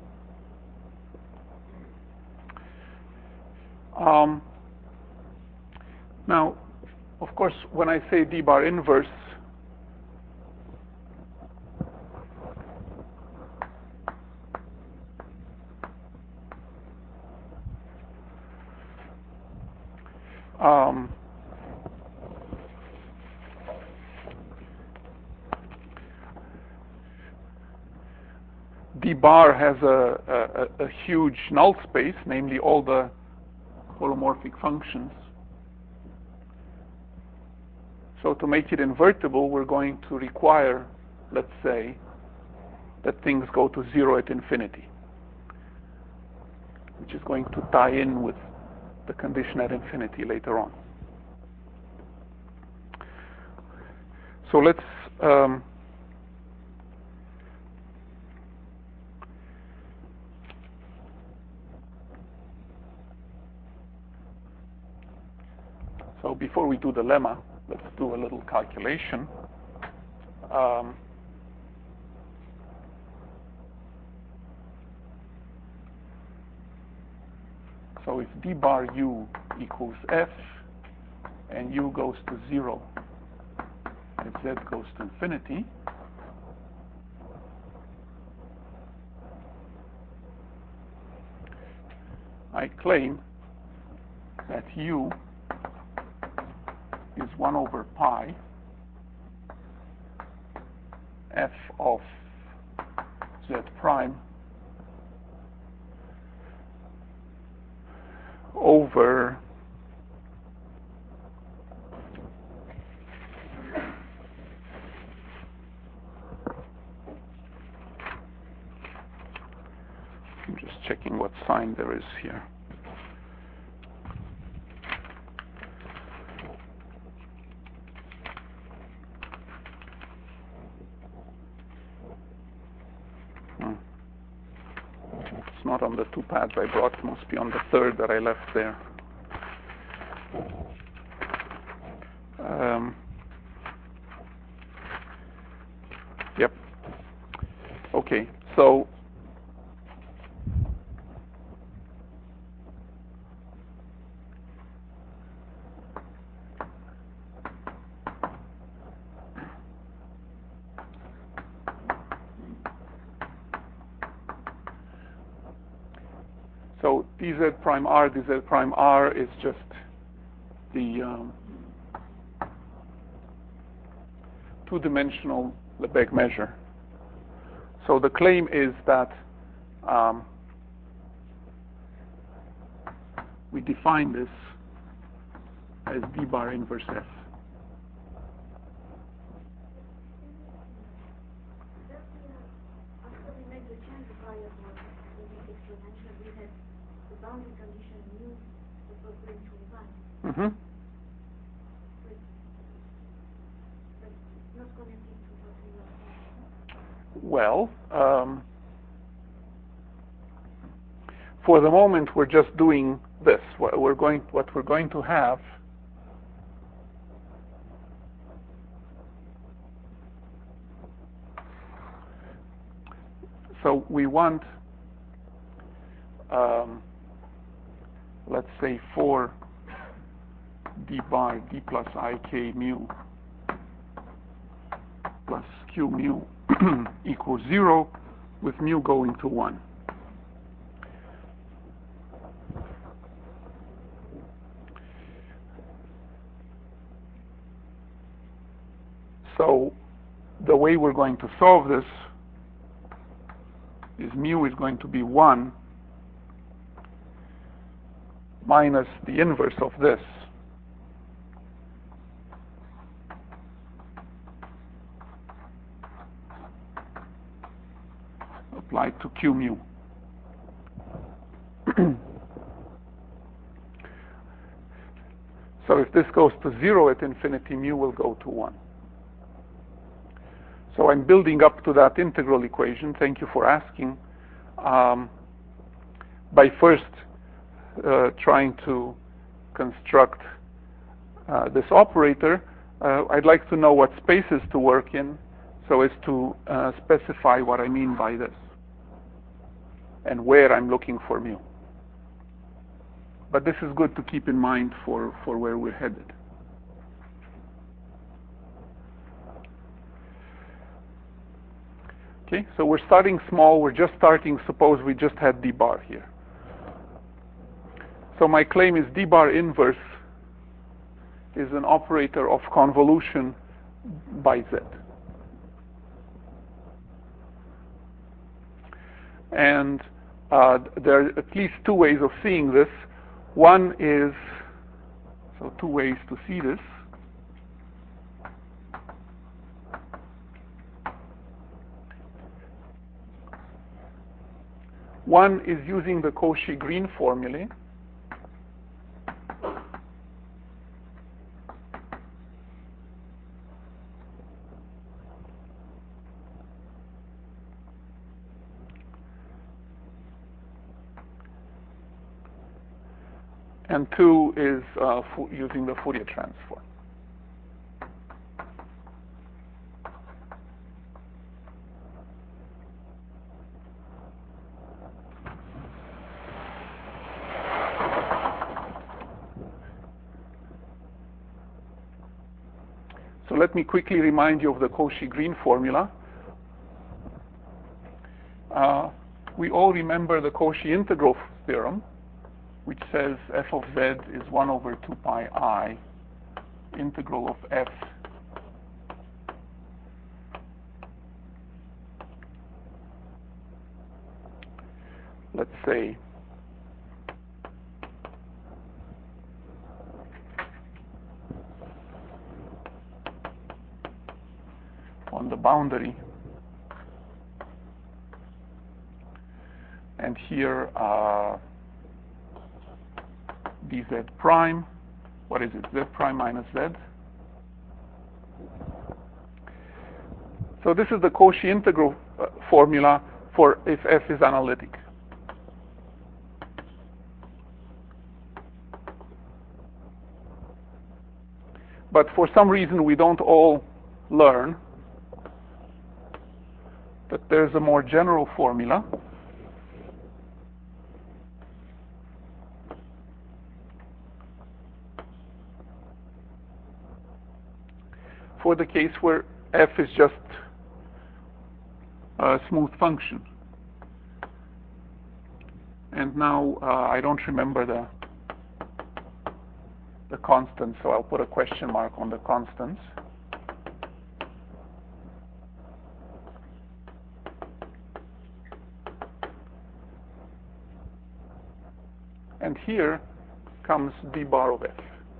Um, now, of course, when I say d bar inverse, um, d bar has a, a, a huge null space, namely all the holomorphic functions. So to make it invertible, we're going to require, let's say, that things go to zero at infinity, which is going to tie in with the condition at infinity later on. So let's um, so before we do the lemma, let's do a little calculation. Um, so if d bar u equals f, and u goes to zero, and z goes to infinity, I claim that u is one over pi f of z prime over I'm just checking what sign there is here. Hmm. It's not on the two pads I brought, it must be on the third that I left there. Um, yep. Okay, so So dz prime r, dz prime r is just the um, two-dimensional Lebesgue measure. So the claim is that um, we define this as d bar inverse f. After we make the change of variable in the exponential, we had the boundary condition mu that was going to one. Mm-hmm. But it's not connected to what we were saying. Well, um, for the moment, we're just doing this. What we're going, what we're going to have so we want, um, let's say, for d bar d plus ik mu plus q mu equals zero, with mu going to one. So the way we're going to solve this is mu is going to be one minus the inverse of this applied to q mu. So if this goes to zero at infinity, mu will go to one. So I'm building up to that integral equation. Thank you for asking. Um, by first uh, trying to construct uh, this operator, uh, I'd like to know what spaces to work in so as to uh, specify what I mean by this and where I'm looking for mu. But this is good to keep in mind for, for where we're headed. Okay, so we're starting small. We're just starting. Suppose we just had d bar here. So my claim is d bar inverse is an operator of convolution by z. And uh, there are at least two ways of seeing this. One is, so two ways to see this. One is using the Cauchy-Green formulae. And two is uh, using the Fourier transform. So let me quickly remind you of the Cauchy-Green formula. Uh, we all remember the Cauchy integral theorem, which says f of z is one over two pi I integral of f let's say on the boundary, and here uh, dz prime, what is it, z prime minus z. So this is the Cauchy integral uh, formula for if f is analytic. But for some reason we don't all learn that there's a more general formula for the case where f is just a smooth function. And now uh, I don't remember the the constants, so I'll put a question mark on the constants. And here comes d bar of f.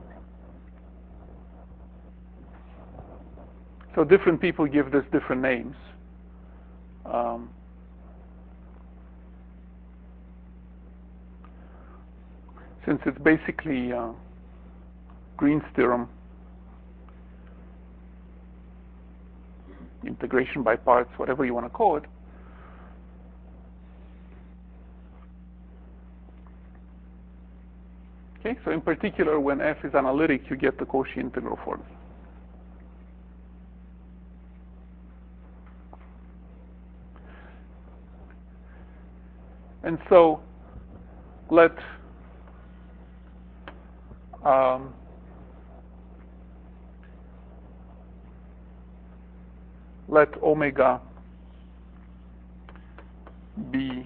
So different people give this different names. Um, since it's basically uh, Green's theorem, integration by parts, whatever you want to call it, okay, so in particular when f is analytic you get the Cauchy integral formula. And so let um, let omega be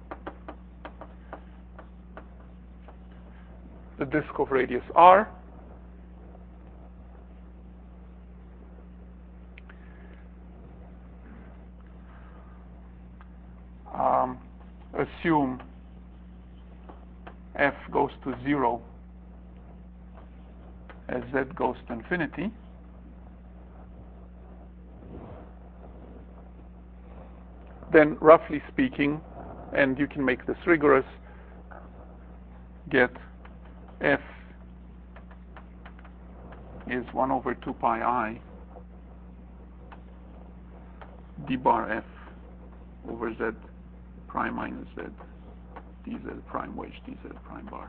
the disk of radius r, um, assume f goes to zero as z goes to infinity, then roughly speaking, and you can make this rigorous, get f is one over two pi I d bar f over z prime minus z dz prime wedge dz prime bar.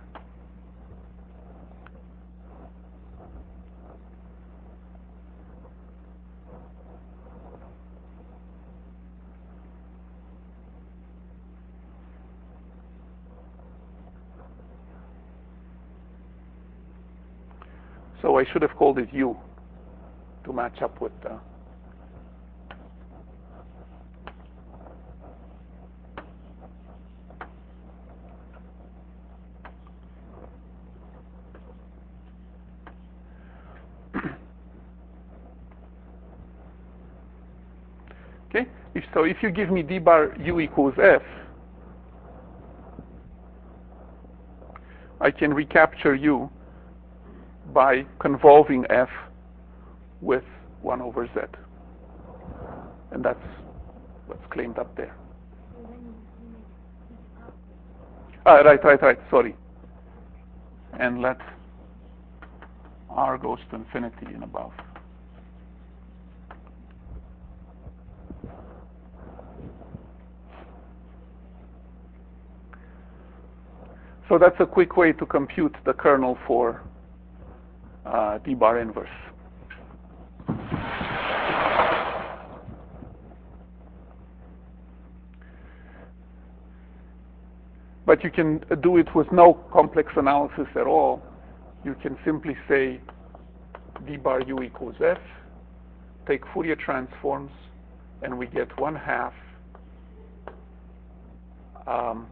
So I should have called it U to match up with the okay. If so, if you give me d bar U equals F, I can recapture U by convolving F with one over Z. And that's what's claimed up there. Ah, right, right, right, sorry. And let R goes to infinity and above. So that's a quick way to compute the kernel for uh, d bar inverse. But you can do it with no complex analysis at all. You can simply say d bar U equals F, take Fourier transforms, and we get one half um,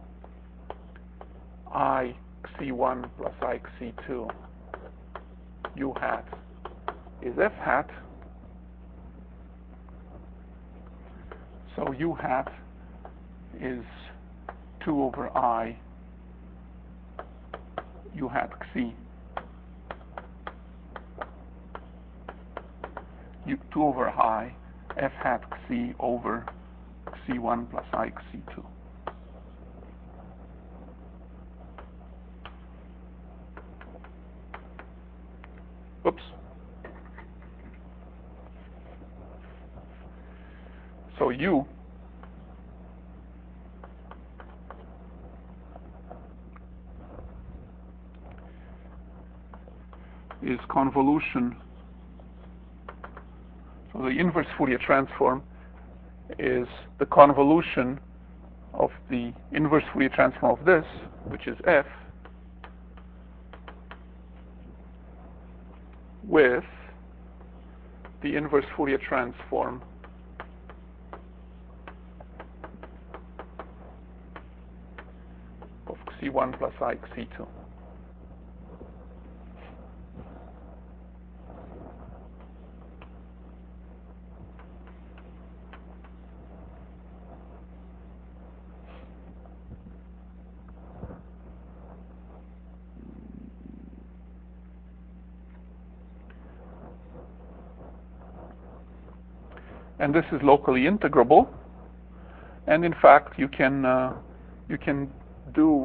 I C one plus I C two U hat is F hat. So U hat is two over I U hat Xi. U, two over I F hat Xi over Xi one plus I Xi two. Oops. So U is convolution. So the inverse Fourier transform is the convolution of the inverse Fourier transform of this, which is F, with the inverse Fourier transform of Xi one plus I Xi two. And this is locally integrable. And in fact, you can uh, you can do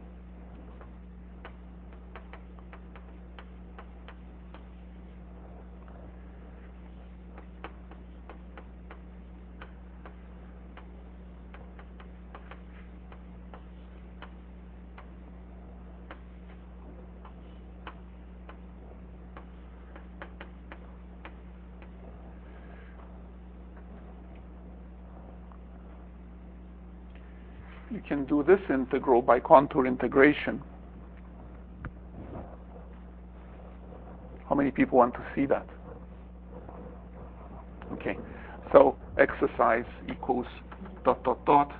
you can do this integral by contour integration. How many people want to see that? Okay, so exercise equals dot dot dot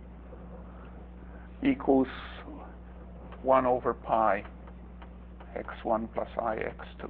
equals one over pi x one plus I x two.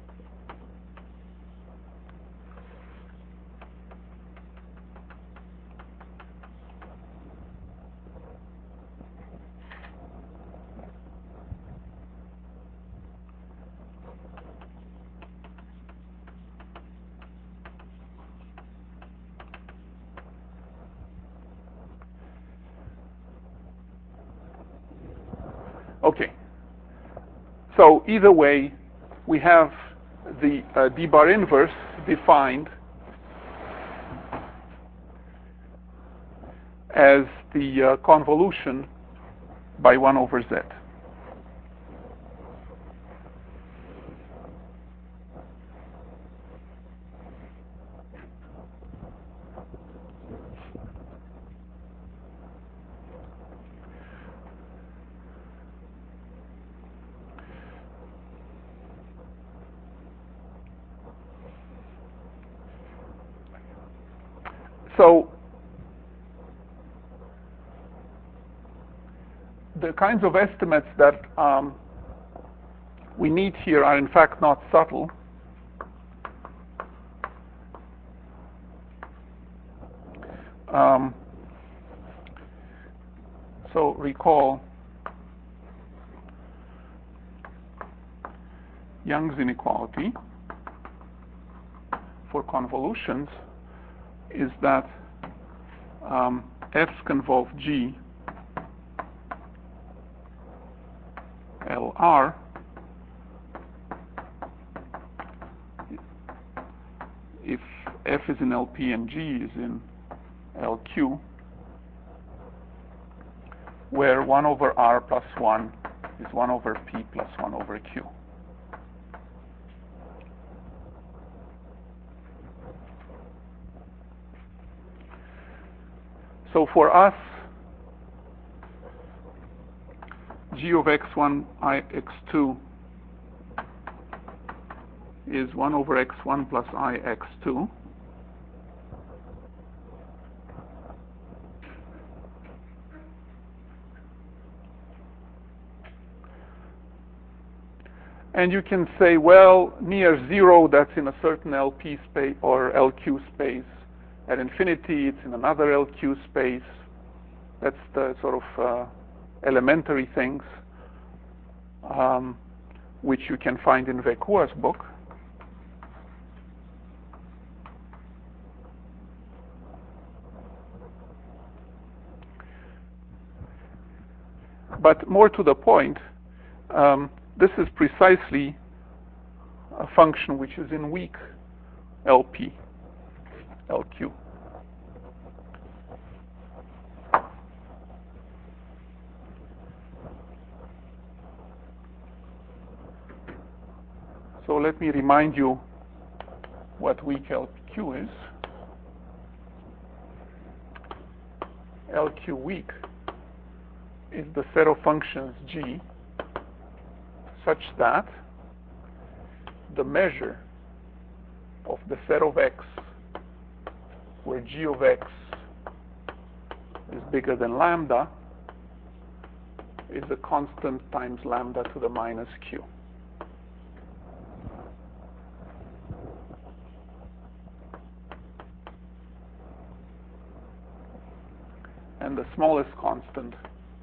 Okay, so either way, we have the uh, d bar inverse defined as the uh, convolution by one over z. So the kinds of estimates that um, we need here are in fact not subtle. Um, so recall Young's inequality for convolutions is that um, F's convolve G L R if F is in L P and G is in L Q, where one over R plus one is one over P plus one over Q. So for us, G of x one I x two is one over x one plus I x two. And you can say, well, near zero, that's in a certain L P space or L Q space. At infinity, it's in another L Q space. That's the sort of uh, elementary things um, which you can find in Vekua's book. But more to the point, um, this is precisely a function which is in weak L P, L Q. So let me remind you what weak L Q is. L Q weak is the set of functions G such that the measure of the set of X where G of X is bigger than lambda is a constant times lambda to the minus Q. And the smallest constant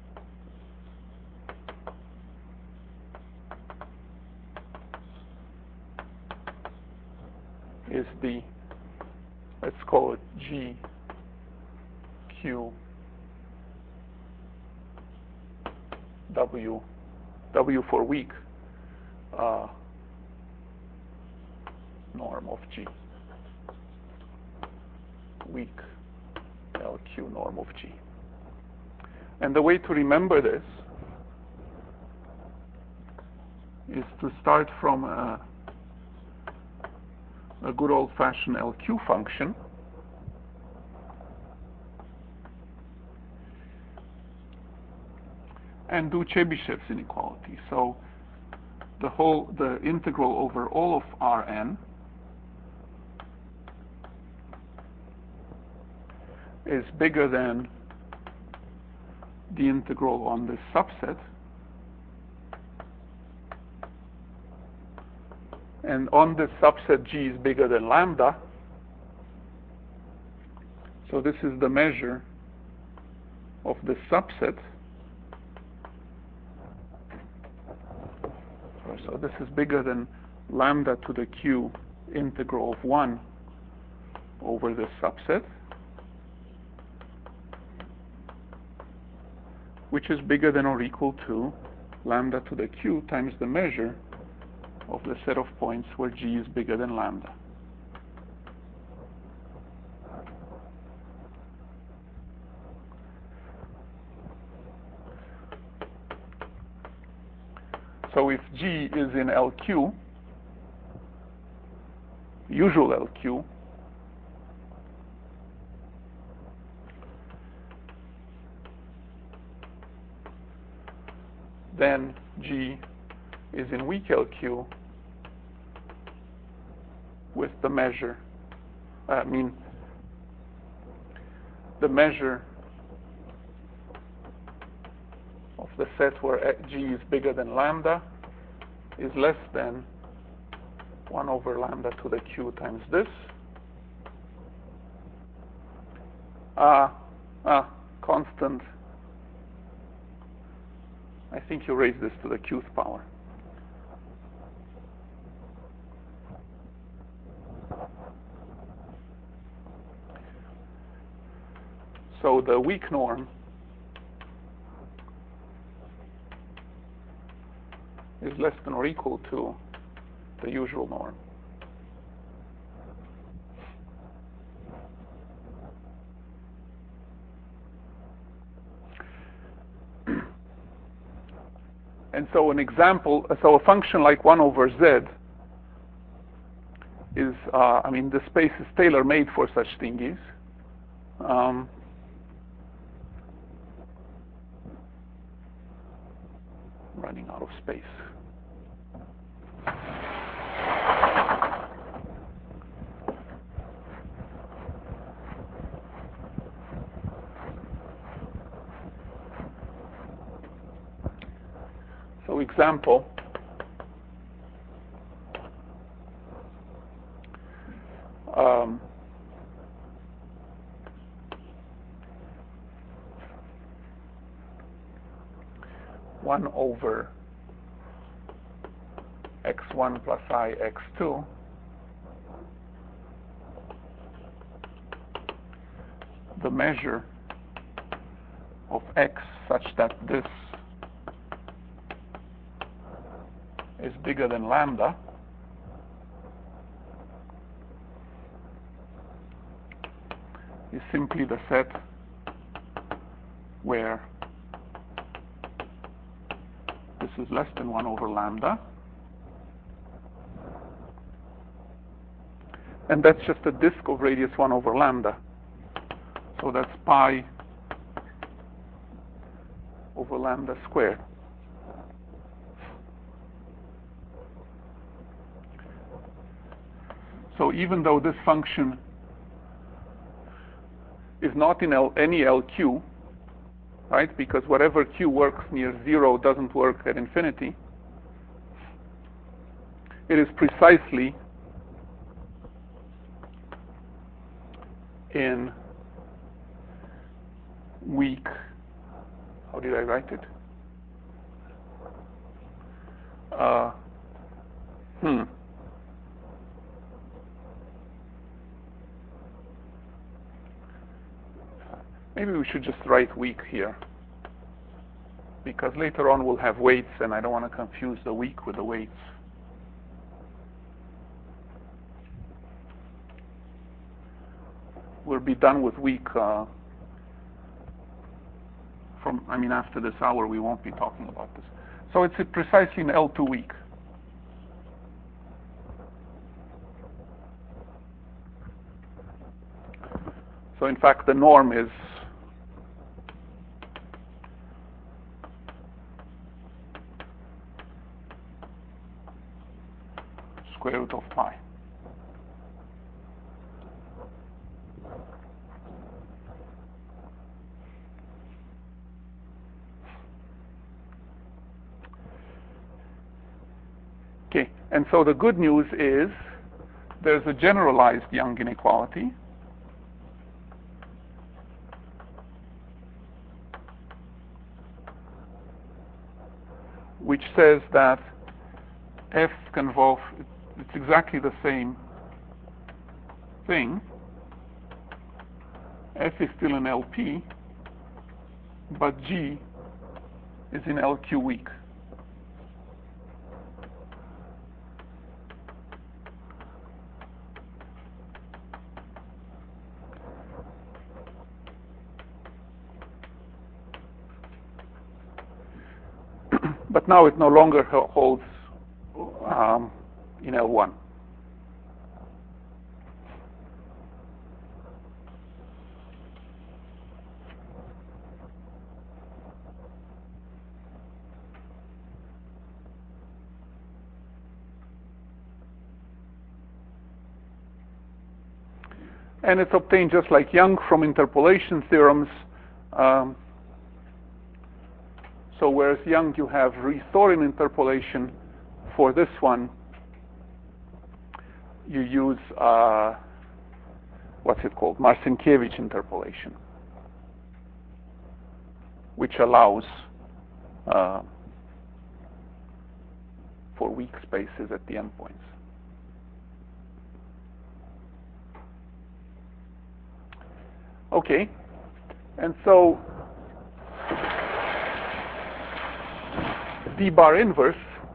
is the, let's call it G Q W, W for weak, uh, norm of G. Weak L Q norm of G. And the way to remember this is to start from a, a good old-fashioned L Q function. And do Chebyshev's inequality. So the whole, the integral over all of Rn is bigger than the integral on this subset. And on this subset, G is bigger than lambda. So this is the measure of this subset. So this is bigger than lambda to the Q integral of one over this subset, which is bigger than or equal to lambda to the Q times the measure of the set of points where G is bigger than lambda. So if G is in L Q, usual L Q, then G is in weak L Q with the measure, I mean, the measure of the set where G is bigger than lambda is less than one over lambda to the Q times this. Ah, ah, constant. I think you raise this to the Qth power. So the weak norm is less than or equal to the usual norm. And so an example, so a function like one over z is, uh, I mean, the space is tailor-made for such thingies. Um, running out of space. So example, um, one over x one plus I x two the measure of x such that this is bigger than lambda is simply the set where this is less than one over lambda, and that's just a disk of radius one over lambda. So that's pi over lambda squared. So even though this function is not in L, any L Q, right, because whatever Q works near zero doesn't work at infinity, it is precisely in weak, how did I write it? Uh, hmm. Maybe we should just write weak here, because later on we'll have weights, and I don't want to confuse the weak with the weights. We'll be done with weak uh, from, I mean, after this hour we won't be talking about this. So it's precisely in L two weak. So in fact the norm is square root of pi. Okay, and so the good news is there's a generalized Young inequality which says that f convolve, it's exactly the same thing. F is still in L P, but G is in L Q weak. but now it no longer holds um, in L one. And it's obtained just like Young from interpolation theorems. Um, so whereas Young you have Ries-Thorin interpolation, for this one you use, uh, what's it called, Marcinkiewicz interpolation, which allows uh, for weak spaces at the endpoints. Okay, and so D bar inverse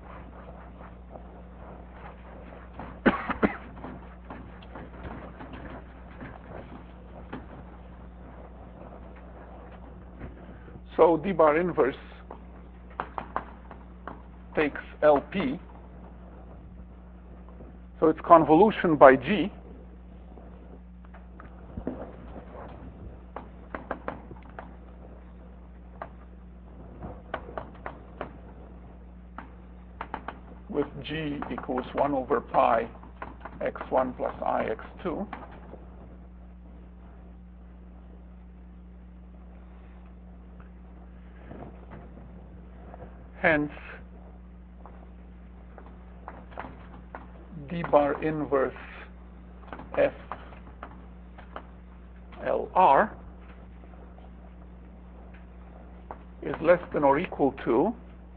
so D bar inverse takes L P, so it's convolution by G, with G equals one over pi x one plus I x two. Hence, D bar inverse F L R is less than or equal to,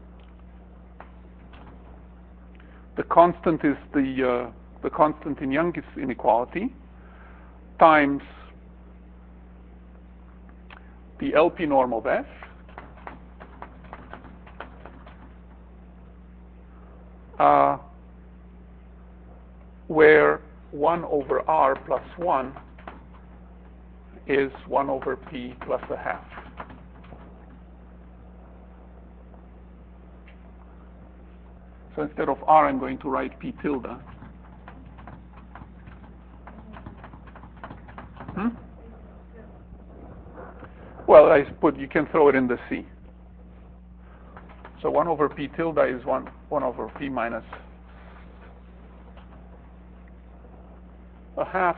the constant is the uh, the constant in Young's inequality times the L P norm of F uh, where one over R plus one is one over P plus a half. So instead of R, I'm going to write P tilde. Hmm? Well, I put, you can throw it in the C. So one over P tilde is one, one over P minus a half.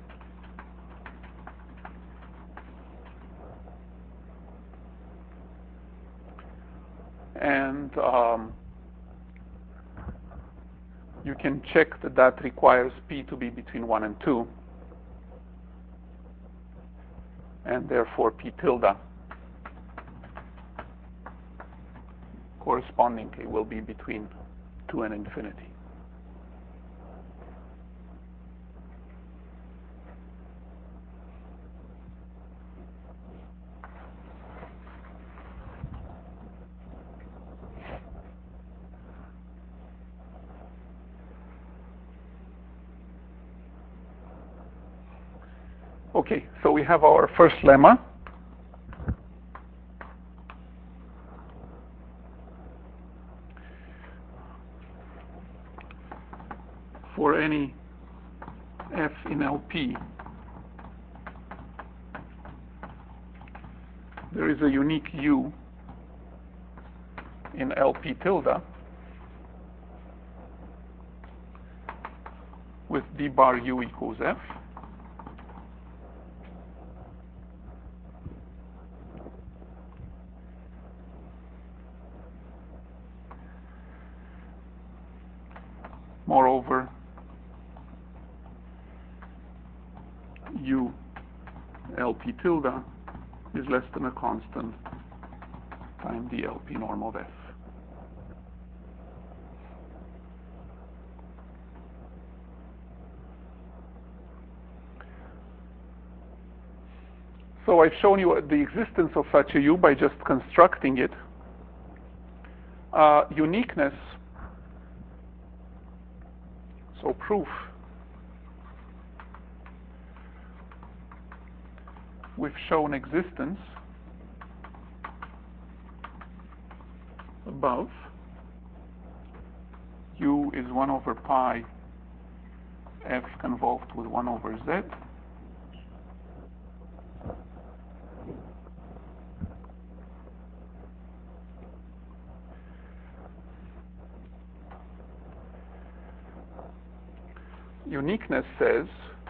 And um, you can check that that requires P to be between one and two. And therefore P tilde correspondingly will be between two and infinity. Okay, so we have our first lemma. For any F in L P, there is a unique U in L P tilde with D bar U equals F. Moreover, U L P tilde is less than a constant times the L P norm of F. So I've shown you the existence of such a U by just constructing it. Uh, uniqueness, so proof, we've shown existence above. U is one over pi F convolved with one over Z. Uniqueness says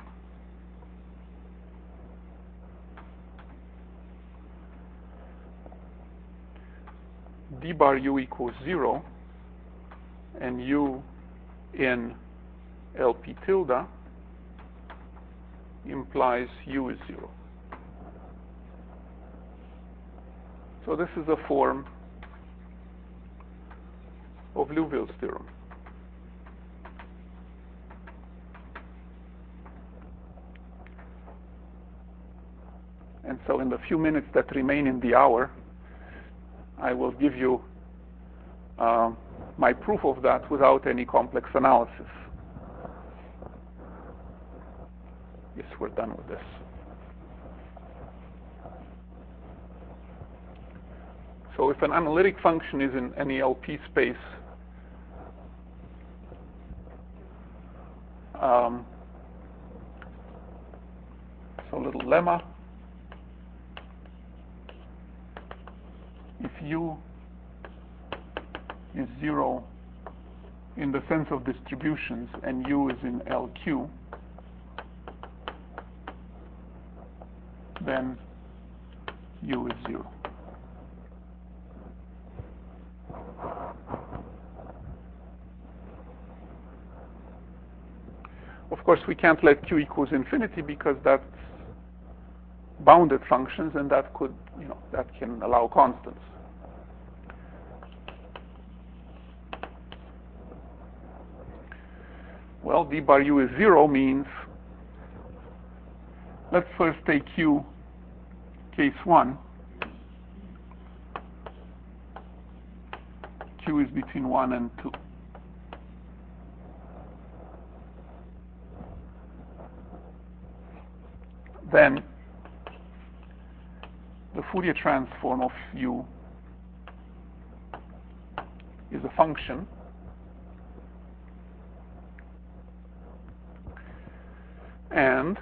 d bar u equals zero, and u in L P tilde implies u is zero. So this is a form of Liouville's theorem. And so in the few minutes that remain in the hour, I will give you uh, my proof of that without any complex analysis. Yes, we're done with this. So if an analytic function is in any L P space, um, so a little lemma. If u is zero in the sense of distributions and u is in L Q, then u is zero. Of course, we can't let q equals infinity because that's bounded functions, and that could, you know, that can allow constants. Well, d bar u is zero means, let's first take q case one. Q is between one and two. Then the Fourier transform of u is a function and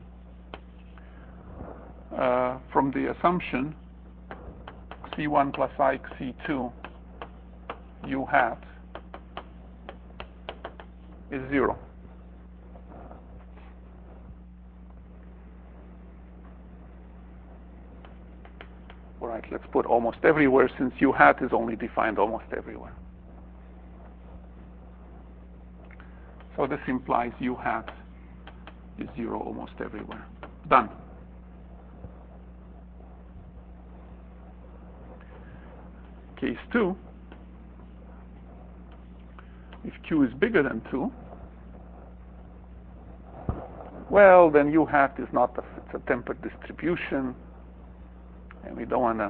uh, from the assumption C one plus I C two u hat is zero. All right, let's put almost everywhere, since u hat is only defined almost everywhere. So this implies u hat is zero almost everywhere. Done. Case two, if q is bigger than two, well, then u hat is not a, it's a tempered distribution, and we don't want to.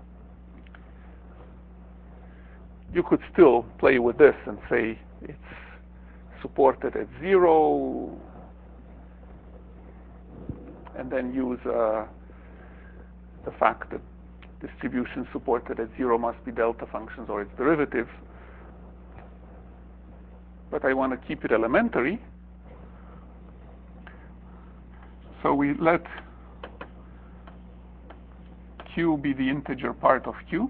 You could still play with this and say it's supported at zero, and then use uh, the fact that distributions supported at zero must be delta functions or its derivatives. But I want to keep it elementary, so we let q be the integer part of q.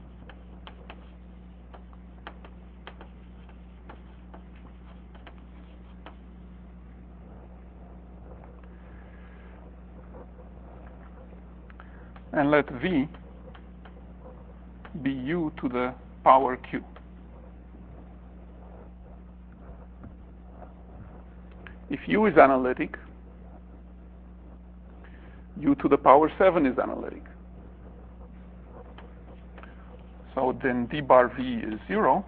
And let v be u to the power q. If u is analytic, u to the power seven is analytic. So then d bar v is zero,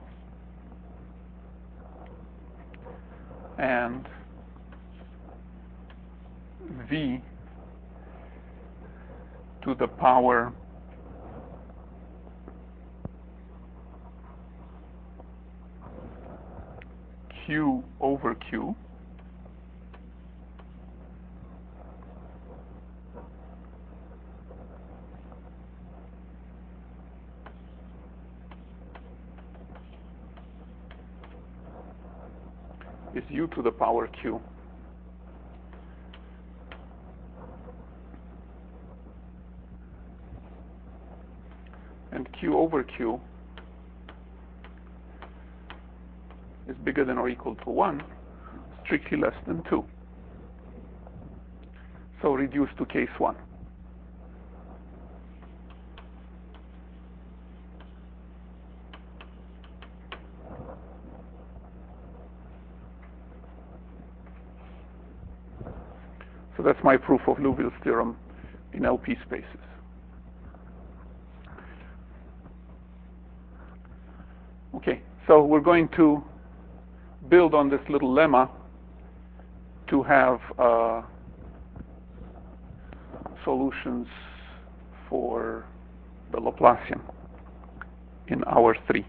and v to the power q over q is u to the power q. And q over q is bigger than or equal to one, strictly less than two. So reduced to case one. So that's my proof of Liouville's theorem in L P spaces. Okay, so we're going to build on this little lemma to have uh, solutions for the Laplacian in hour three.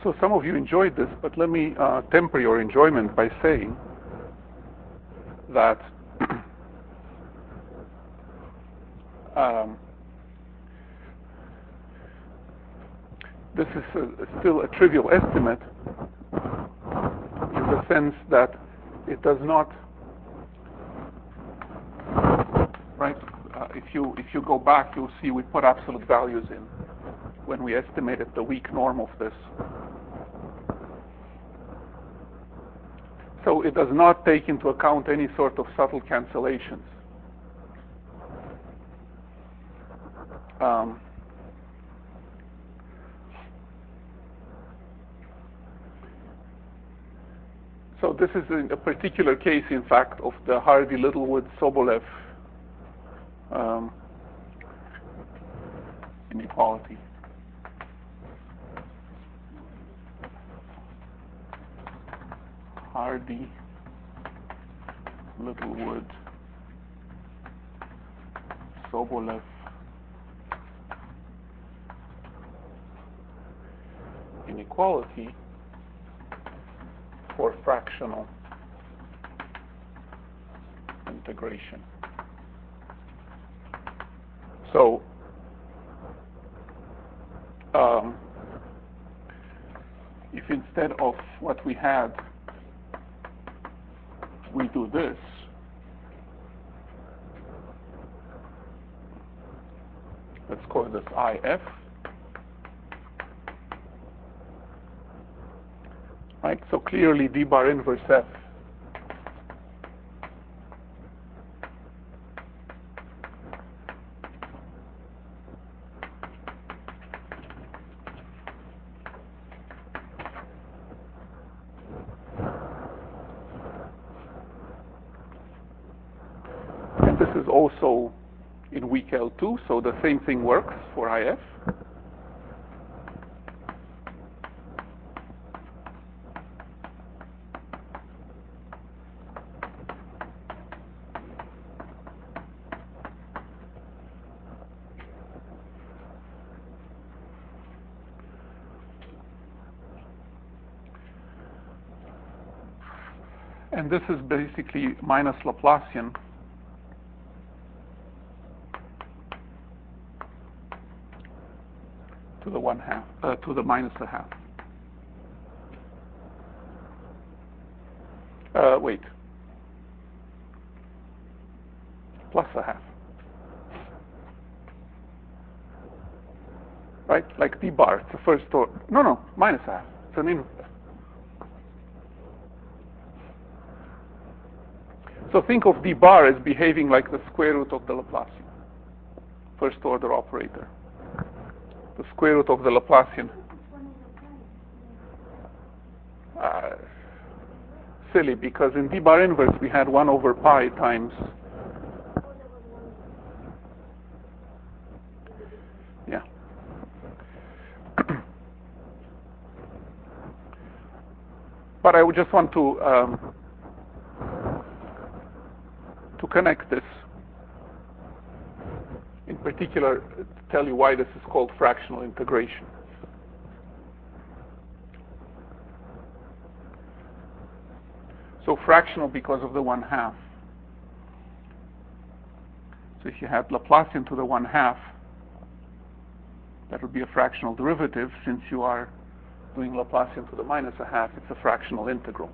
So some of you enjoyed this, but let me uh, temper your enjoyment by saying that um, this is a, still a trivial estimate in the sense that it does not, right? Uh, if you if you go back, you'll see we put absolute values in when we estimated the weak norm of this. So it does not take into account any sort of subtle cancellations. Um, so this is a, a particular case, in fact, of the Hardy-Littlewood-Sobolev um, inequality. Hardy, Littlewood, Sobolev inequality for fractional integration. So um, if instead of what we had, we do this, let's call this I F, right? So clearly D bar inverse F and this is also in weak L two, so the same thing works for I F. And this is basically minus Laplacian to the one half, uh, to the minus a half. Uh, wait, plus a half, right? Like D bar, it's the first order. No, no, minus a half. It's an inverse. So think of D bar as behaving like the square root of the Laplacian, first order operator. The square root of the Laplacian. Uh, silly, because in D bar inverse we had one over pi times. Yeah. But I would just want to um, to connect this. In particular, to tell you why this is called fractional integration. So fractional because of the one half. So if you had Laplacian to the one half, that would be a fractional derivative. Since you are doing Laplacian to the minus a half, it's a fractional integral.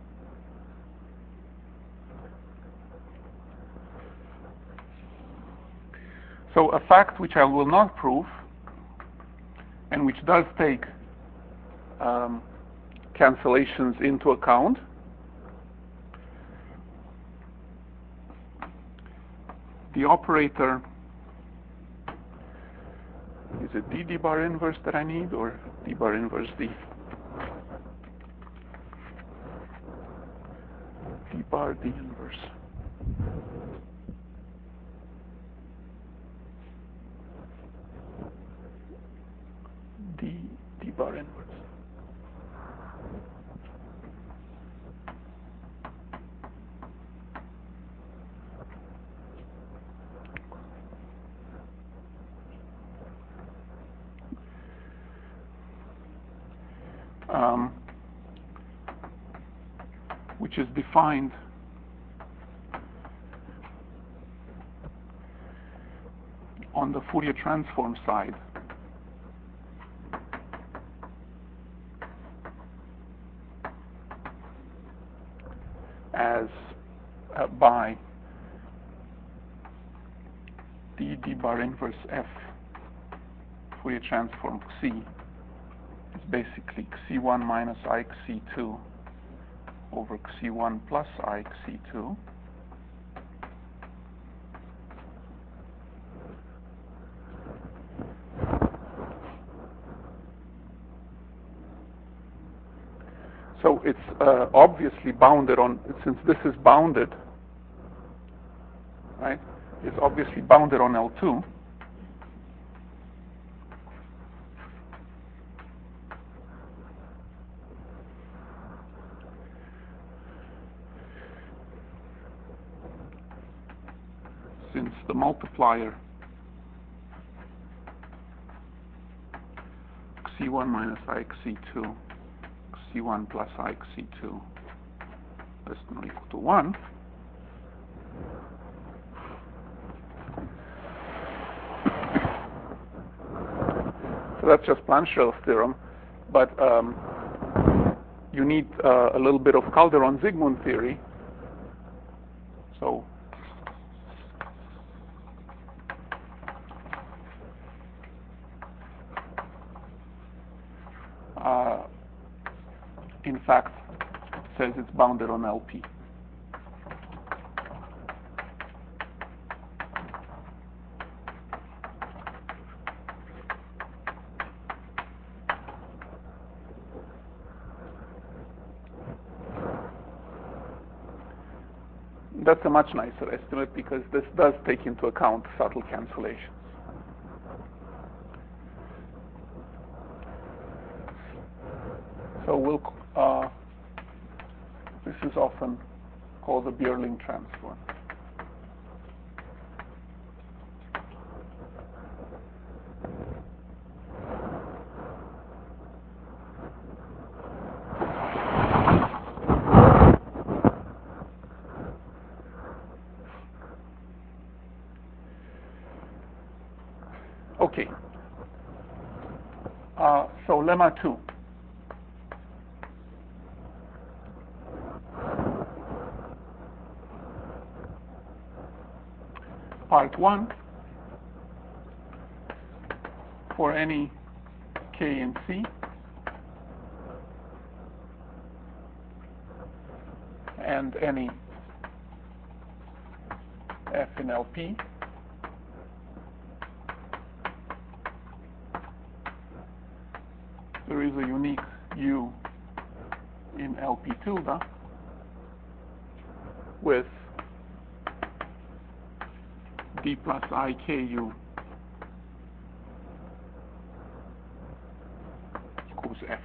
So a fact which I will not prove, and which does take um, cancellations into account, the operator, is it D D bar inverse that I need, or D bar inverse D? D bar D inverse. D, D bar inverse. um, which is defined on the Fourier transform side as uh, by d d bar inverse f Fourier transform C is basically C one minus I X C two over C one plus I X C two. So it's uh, obviously bounded on, since this is bounded, right? It's obviously bounded on L two. Since the multiplier C one minus I X C two, C one plus I X C two less than or equal to one, so that's just Plancherel's theorem, but um, you need uh, a little bit of Calderon-Zygmunt theory. So uh, in fact says it's bounded on L P. That's a much nicer estimate because this does take into account subtle cancellations. So we'll, uh, this is often called the Bjorling transform. Okay. Uh, so lemma two. Part one, for any K in C, and any F in L P, there is a unique U in L P tilde with D plus I K U equals F.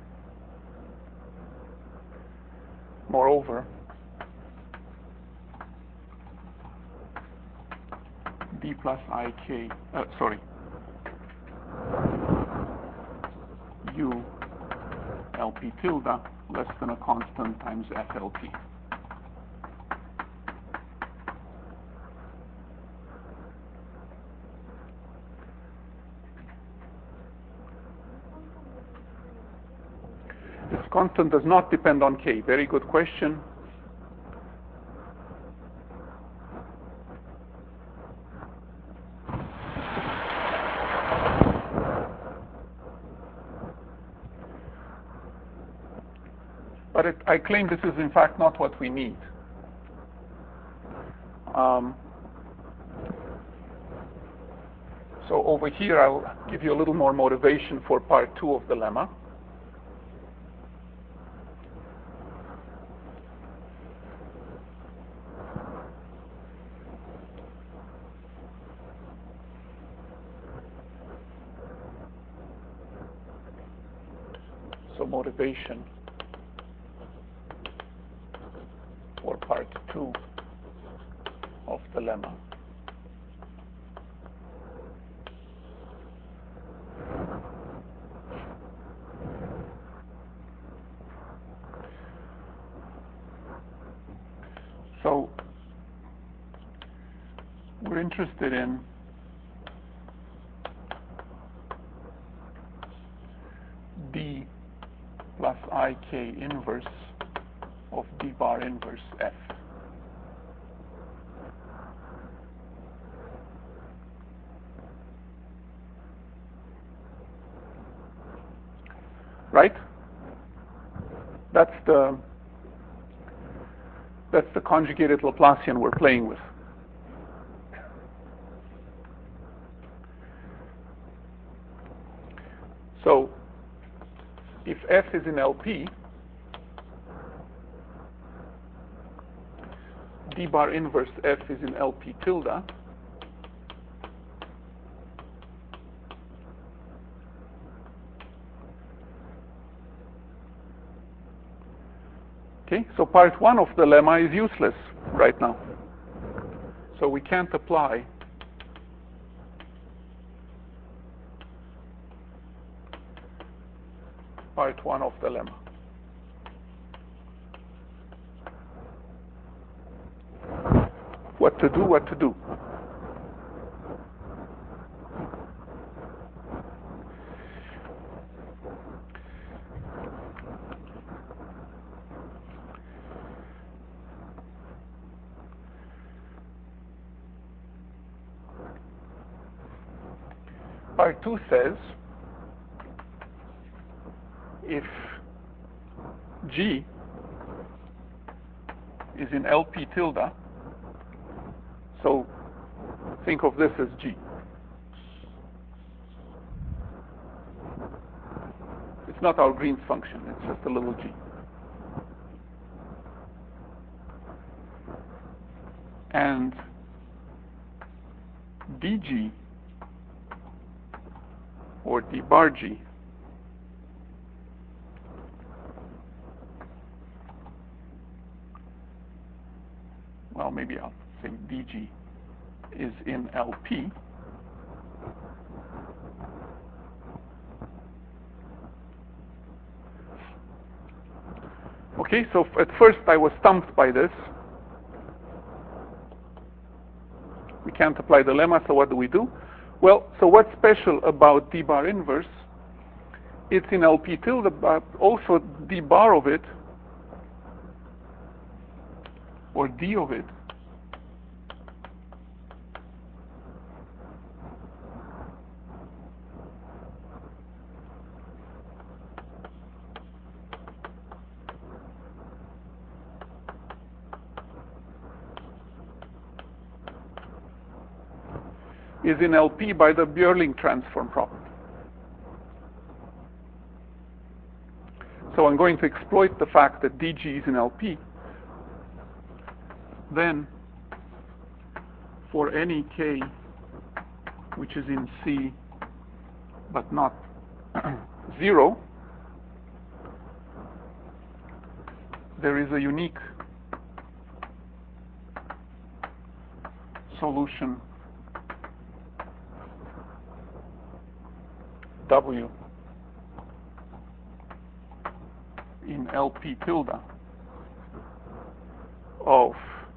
Moreover, D plus I K, uh, sorry, U L P tilde less than a constant times F L P. This constant does not depend on K. Very good question. But it, I claim this is in fact not what we need. Um, so over here I'll give you a little more motivation for part two of the lemma. So motivation for part two of the lemma. interested in D plus I k inverse of D bar inverse F. Right? That's the that's the conjugated Laplacian we're playing with. So if F is in L P, D bar inverse F is in L P tilde, okay, so part one of the lemma is useless right now. So we can't apply part one of the lemma. What to do, what to do? Part two says if G is in L P tilde, so think of this as G. It's not our Green's function, it's just a little g. And dg or d bar g well, maybe I'll say dg is in L P, okay, so at first I was stumped by this. We can't apply the lemma, so what do we do? Well, so what's special about d bar inverse? It's in L P tilde, but also d bar of it, or d of it, is in L P by the Bjorling transform property. So I'm going to exploit the fact that dg is in L P. Then, for any k which is in C but not zero, there is a unique solution W in L P tilde of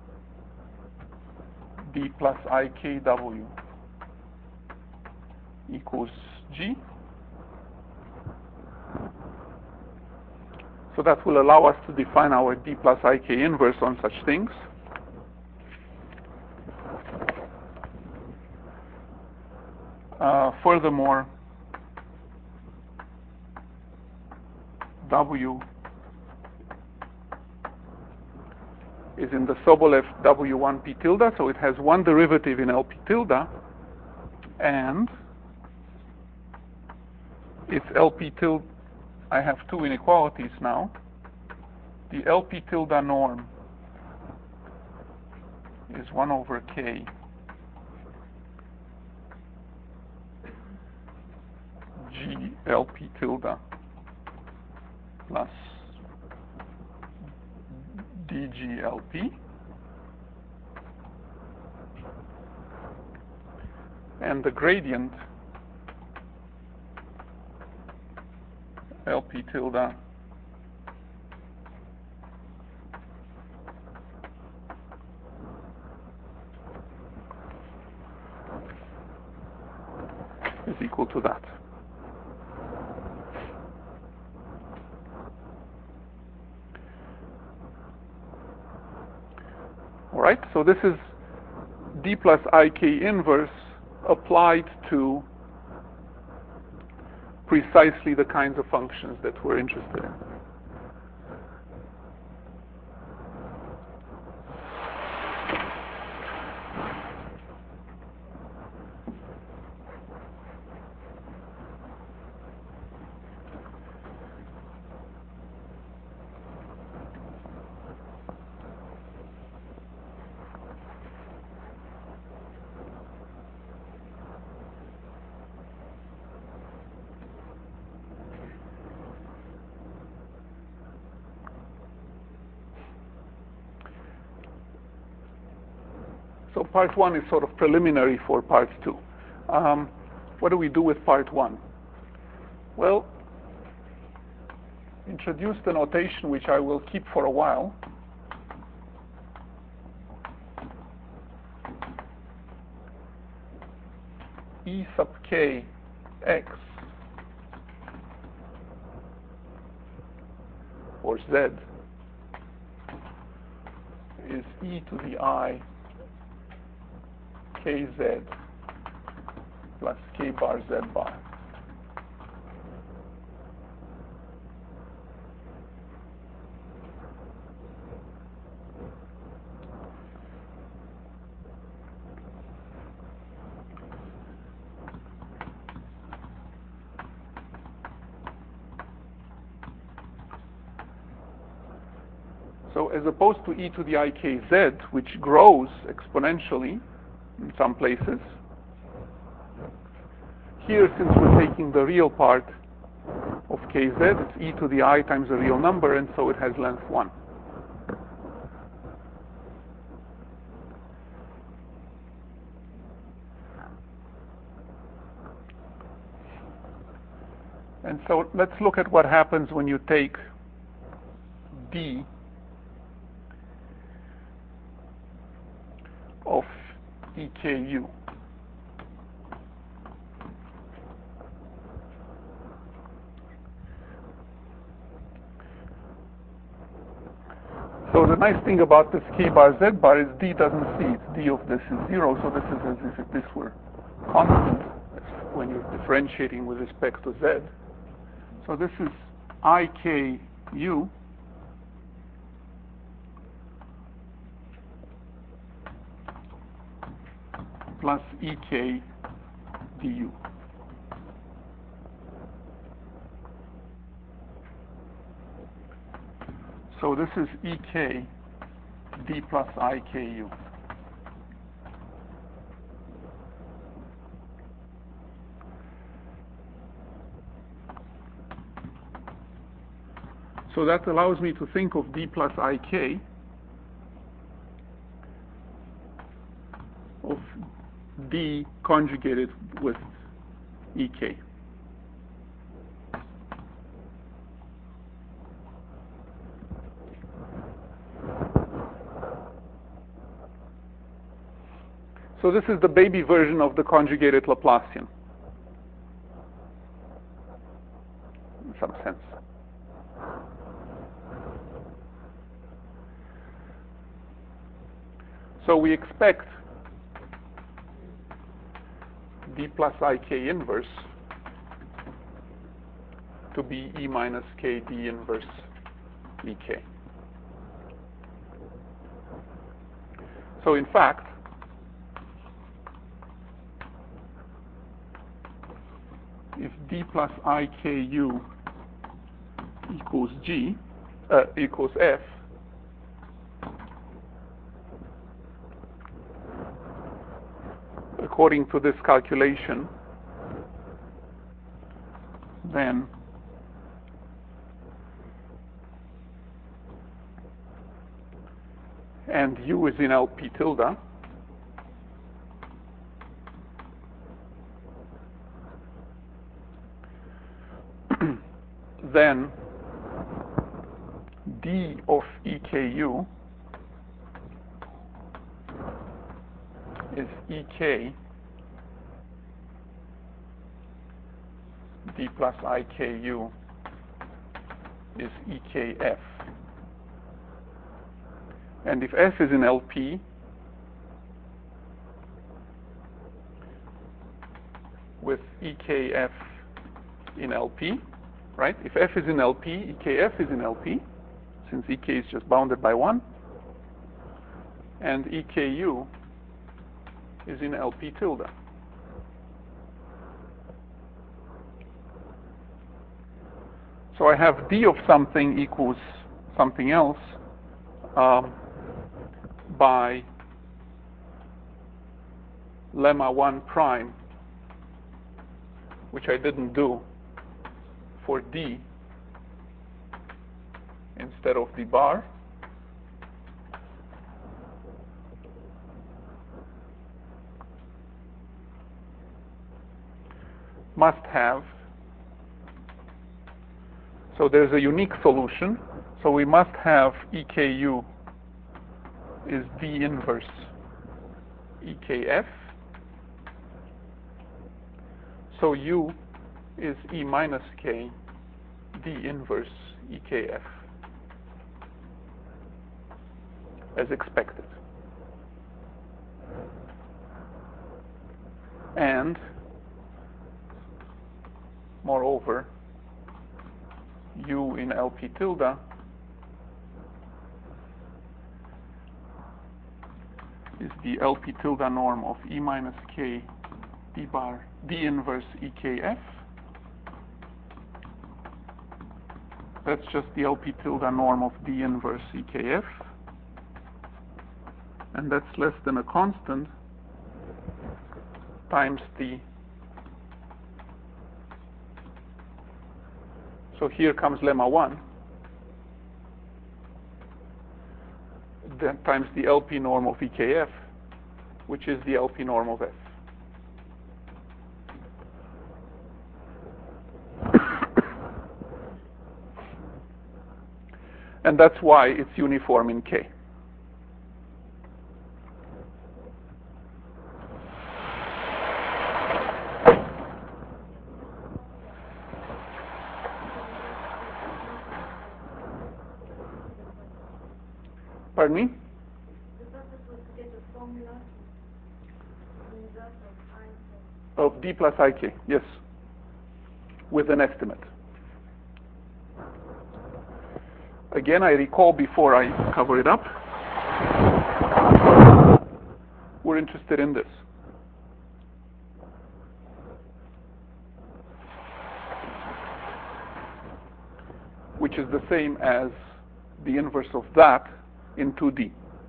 d plus I K W equals G. So that will allow us to define our d plus I K inverse on such things. Uh, furthermore, W is in the Sobolev W one P tilde, so it has one derivative in L P tilde, and its L P tilde, I have two inequalities now. The L P tilde norm is one over K G L P tilde plus D G L P, and the gradient L P tilde to that. All right, so this is d plus ik inverse applied to precisely the kinds of functions that we're interested in. So part one is sort of preliminary for part two. Um, what do we do with part one? Well, introduce the notation which I will keep for a while. E sub k x or z is e to the I kz plus k bar z bar. So as opposed to e to the I kz, which grows exponentially in some places, here, since we're taking the real part of kz, it's e to the I times the real number, and so it has length one. And so let's look at what happens when you take d of E K U. So the nice thing about this k bar z bar is d doesn't see it. D of this is zero, so this is as if this were constant when you're differentiating with respect to z. So this is I K U plus E K du. So this is E K d plus I K U. So that allows me to think of d plus I K of d conjugated with E K. So this is the baby version of the conjugated Laplacian, in some sense. So we expect d plus I K inverse to be E minus K d inverse E K. So in fact, if d plus I K U equals G, uh, equals F, according to this calculation, then and U is in L P tilde, then d of E K U is E K d plus I K U is E K F. And if F is in L P, with E K F in L P, right? If F is in L P, E K F is in L P, since E K is just bounded by one, and E K U is in L P tilde. So I have D of something equals something else um, by lemma one prime, which I didn't do for D instead of D bar. Must have. So there's a unique solution. So we must have E K U is D inverse E K F. So U is E minus K D inverse E K F, as expected. And moreover, U in L P tilde is the L P tilde norm of E minus K D bar D inverse E K F. That's just the L P tilde norm of D inverse E K F. And that's less than a constant times the. So here comes lemma one. Then times the L P norm of E K F, which is the L P norm of F. And that's why it's uniform in K. Pardon me? The purpose was to get a formula to invert of I. Of D plus I K, yes, with an estimate. Again, I recall before I cover it up, we're interested in this. Which is the same as the inverse of that in two D.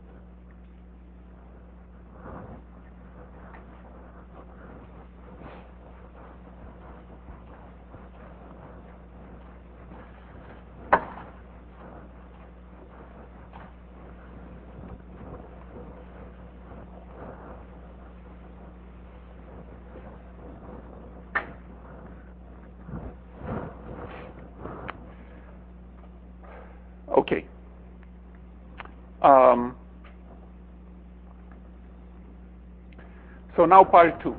Okay. Um, so now part two.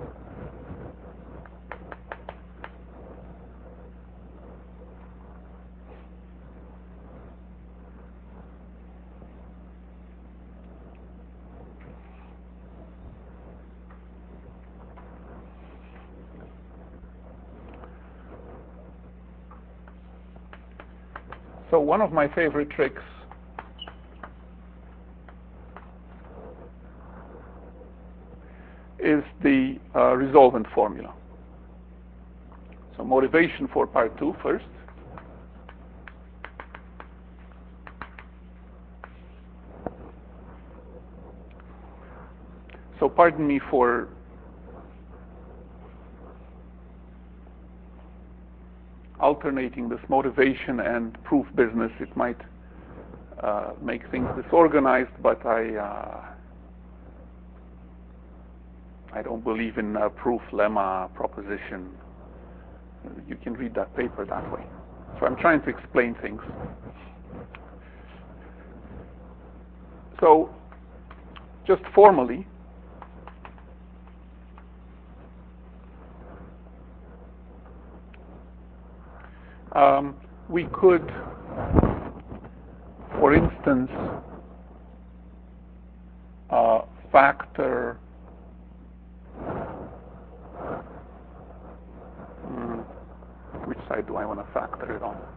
So one of my favorite tricks is the uh, resolvent formula. So motivation for part two first. So pardon me for alternating this motivation and proof business. It might uh, make things disorganized, but I uh, I don't believe in uh, proof lemma proposition. You can read that paper that way. So I'm trying to explain things. So just formally, Um, we could, for instance, uh, factor hmm, which side do I want to factor it on?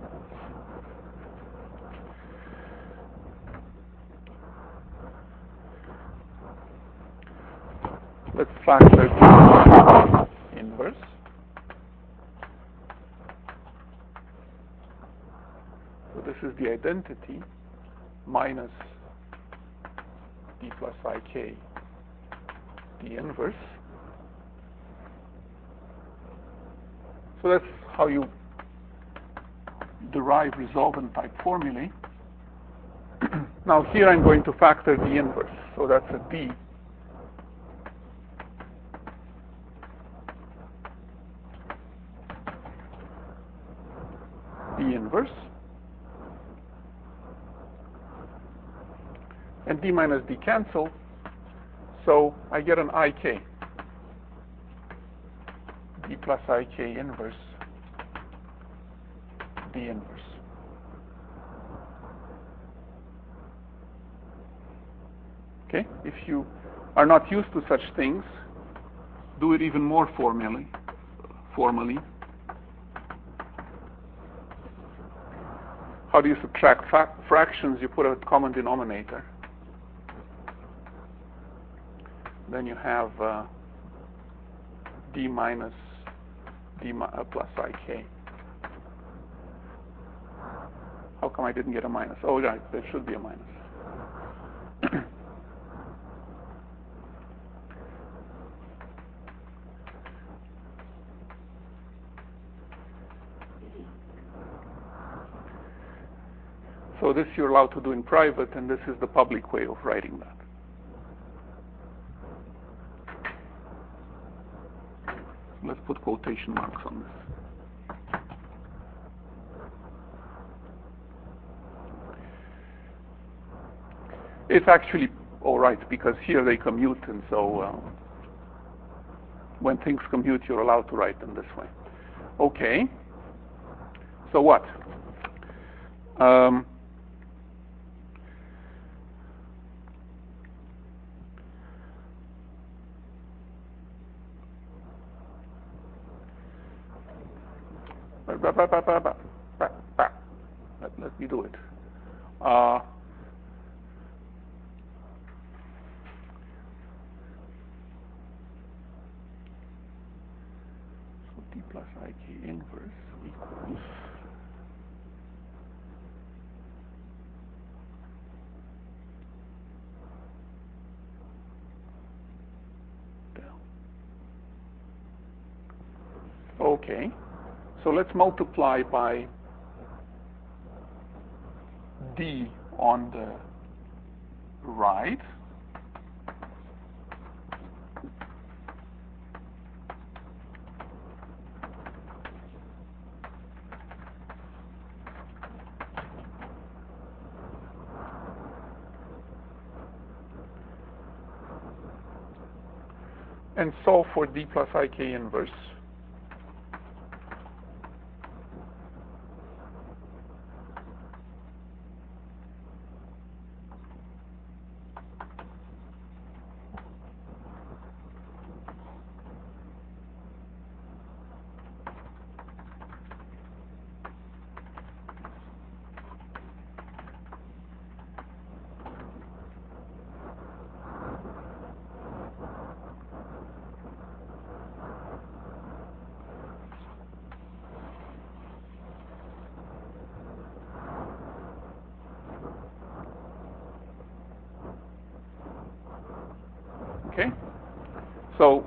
Let's factor the inverse. So this is the identity minus d plus ik, the inverse. So that's how you derive resolvent type formulae. Now here I'm going to factor the inverse. So that's a d d inverse. And d minus d cancel. So I get an ik. D plus ik inverse d inverse. Okay? If you are not used to such things, do it even more formally. Formally. How do you subtract fa fractions? You put a common denominator. Then you have uh, d minus d mi uh, plus ik. How come I didn't get a minus? Oh, right, there should be a minus. So this you're allowed to do in private, and this is the public way of writing that. Let's put quotation marks on this. It's actually all right, because here they commute, and so uh, when things commute, you're allowed to write them this way. Okay. So what? Um, Let, let me do it. Uh, so d plus ik inverse equals del. Okay. So let's multiply by d on the right. And solve for d plus ik inverse. Okay? So,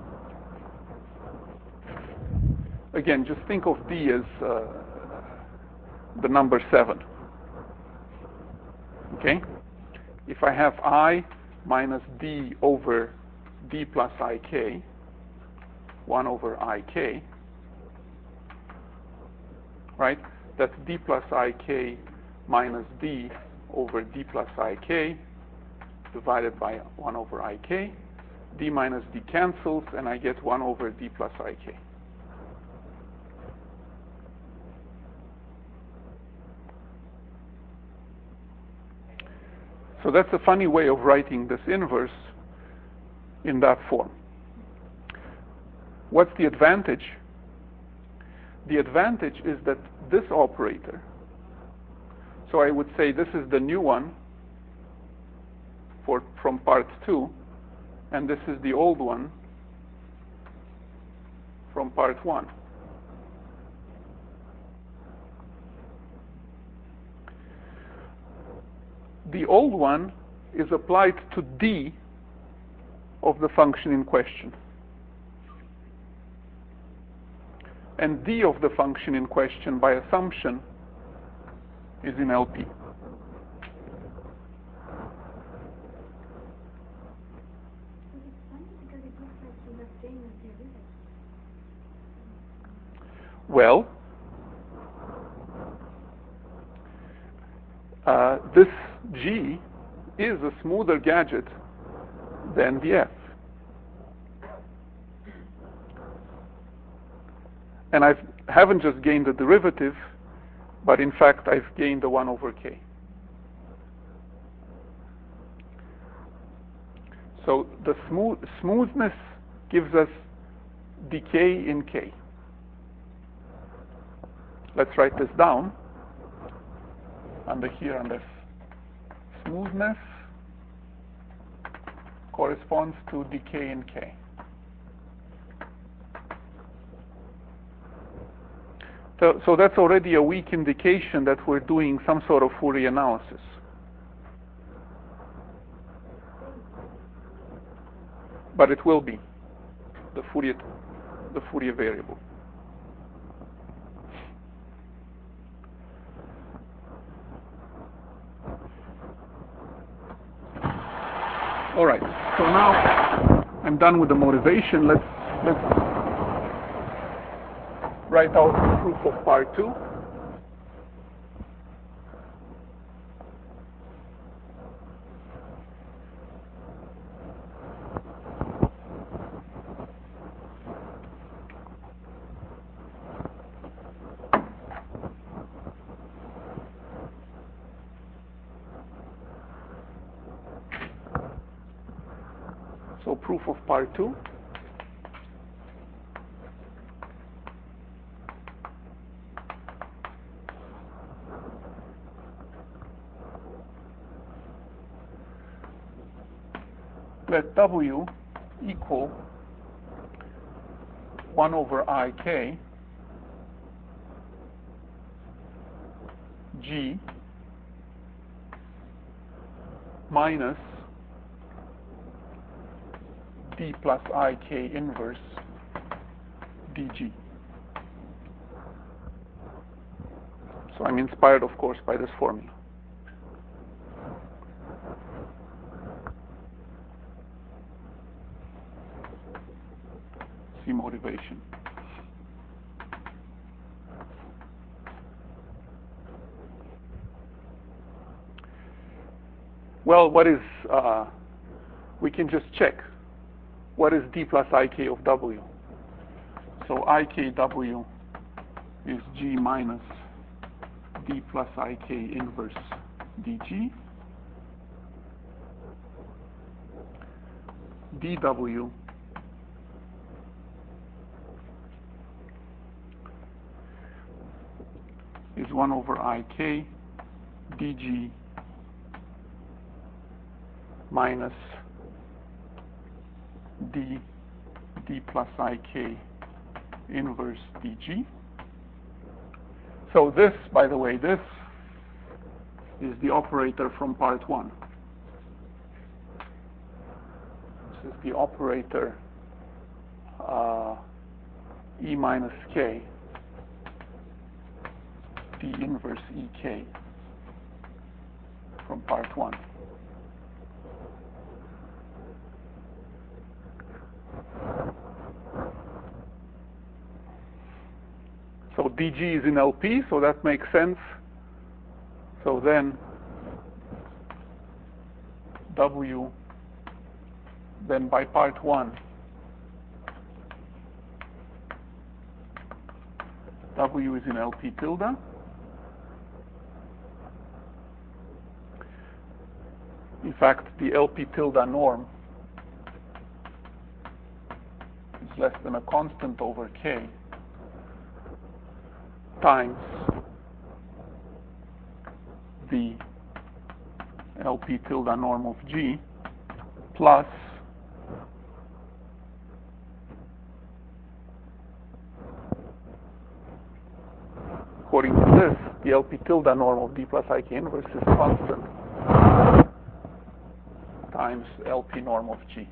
again, just think of d as uh, the number seven. Okay? If I have I minus d over d plus ik, one over ik, right? That's d plus ik minus d over d plus ik divided by one over ik. D minus d cancels, and I get one over d plus ik. So that's a funny way of writing this inverse in that form. What's the advantage? The advantage is that this operator, so I would say this is the new one for from part two, and this is the old one from part one. The old one is applied to d of the function in question. And d of the function in question, by assumption, is in L P. Well, uh, this G is a smoother gadget than the F. And I haven't just gained the derivative, but in fact I've gained the one over k. So the smooth, smoothness gives us decay in k. Let's write this down. Under here, under smoothness corresponds to decay in k. So, so that's already a weak indication that we're doing some sort of Fourier analysis. But it will be the Fourier, the Fourier variable. All right. So now I'm done with the motivation. Let's let's write out the proof of part two. So proof of part two. Let W equal one over I K G minus D plus I K inverse dg. So I'm inspired, of course, by this formula. See motivation. Well, what is, uh, we can just check. What is D plus I K of W? So I K W is G minus D plus I K inverse dg. D W is one over I K dg minus d d plus I K inverse dg. So this, by the way, this is the operator from part one. This is the operator uh, E minus K d inverse E K from part one. So dg is in L P, so that makes sense. So then W, then by part one, W is in L P tilde. In fact, the L P tilde norm is less than a constant over K times the L P tilde norm of G plus according to this, the L P tilde norm of D plus I K inverse is constant times L P norm of G.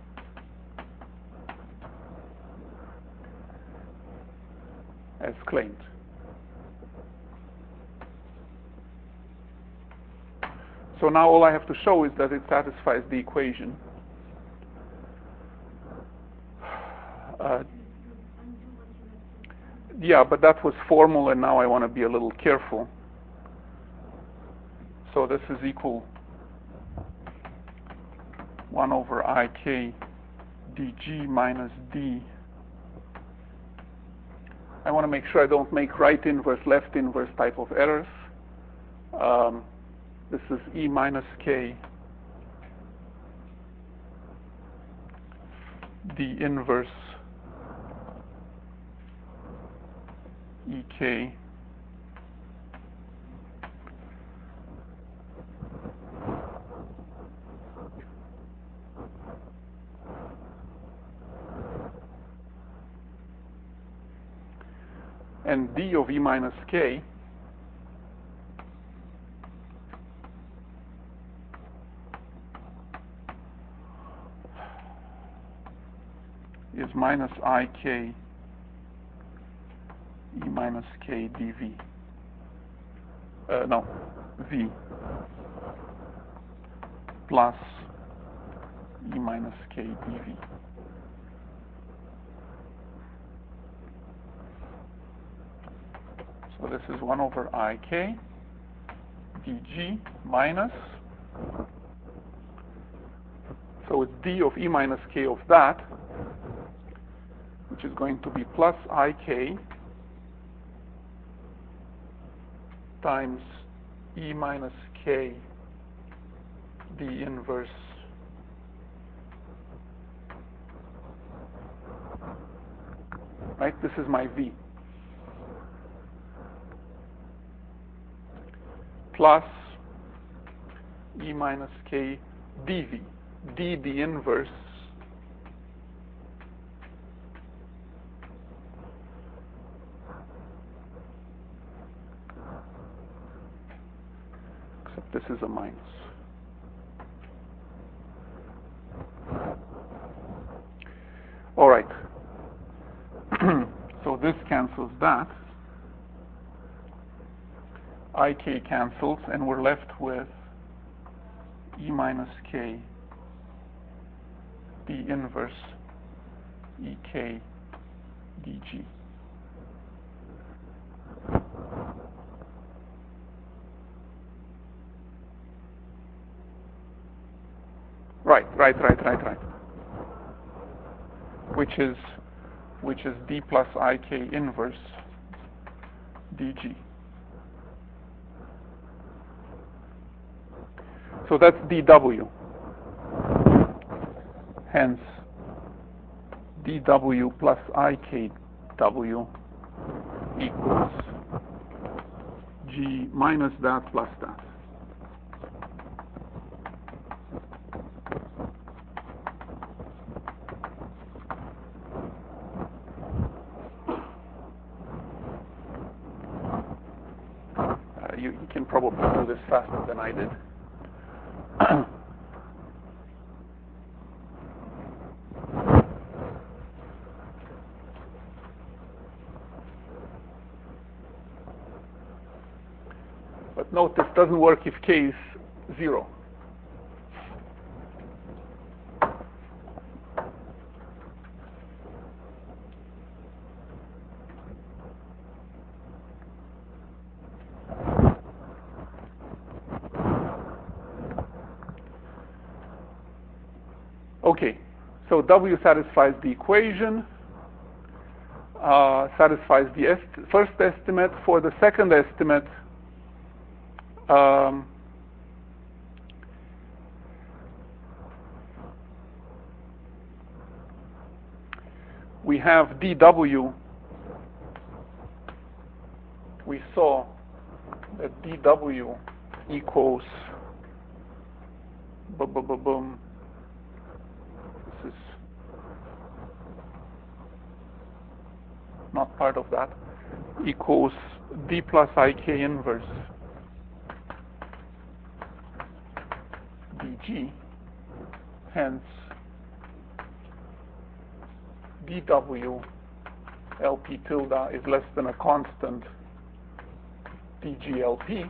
As claimed. So now all I have to show is that it satisfies the equation. Uh, yeah, but that was formal, and now I want to be a little careful. So this is equal one over I K dg minus d. I want to make sure I don't make right inverse, left inverse type of errors. Um, this is E minus K d inverse E K and d of E minus K is minus I K E minus K dV. Uh, no, V plus E minus K dV. So this is one over I K dg minus, so it's d of E minus K of that, which is going to be plus I K times E minus K d inverse right? This is my V. Plus E minus K dV. D, the inverse, except this is a minus. All right. So this cancels that. I K cancels, and we're left with E minus K d inverse E K dg. Right, right, right, right, right. Which is which is d plus I K inverse dg. So that's dW. Hence, dW plus I K W equals G minus that plus that. Uh, you, you can probably do this faster than I did. But note this doesn't work if K is zero. Okay, so W satisfies the equation, uh, satisfies the est first estimate. For the second estimate, um, we have d w. We saw that d w equals bu bu bu boom. This is not part of that. Equals d plus ik inverse dg. Hence, dw lp tilde is less than a constant dglp.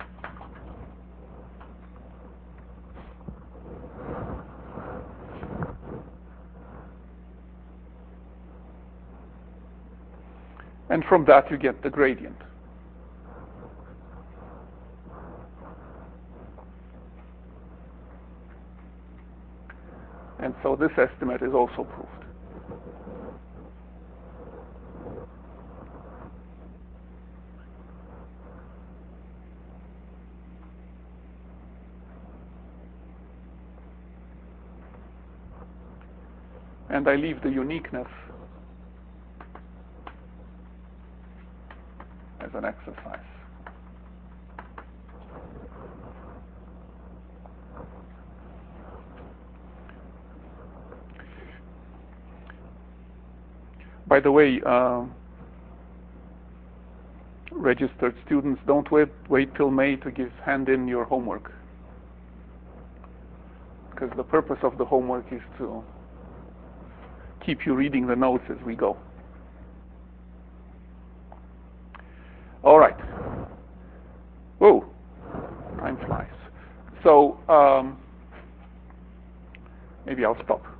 And from that you get the gradient. And so this estimate is also proved. And I leave the uniqueness as an exercise. By the way, uh, registered students, don't wait, wait till May to give hand in your homework, because the purpose of the homework is to keep you reading the notes as we go. All right. Whoa, time flies. So um, maybe I'll stop.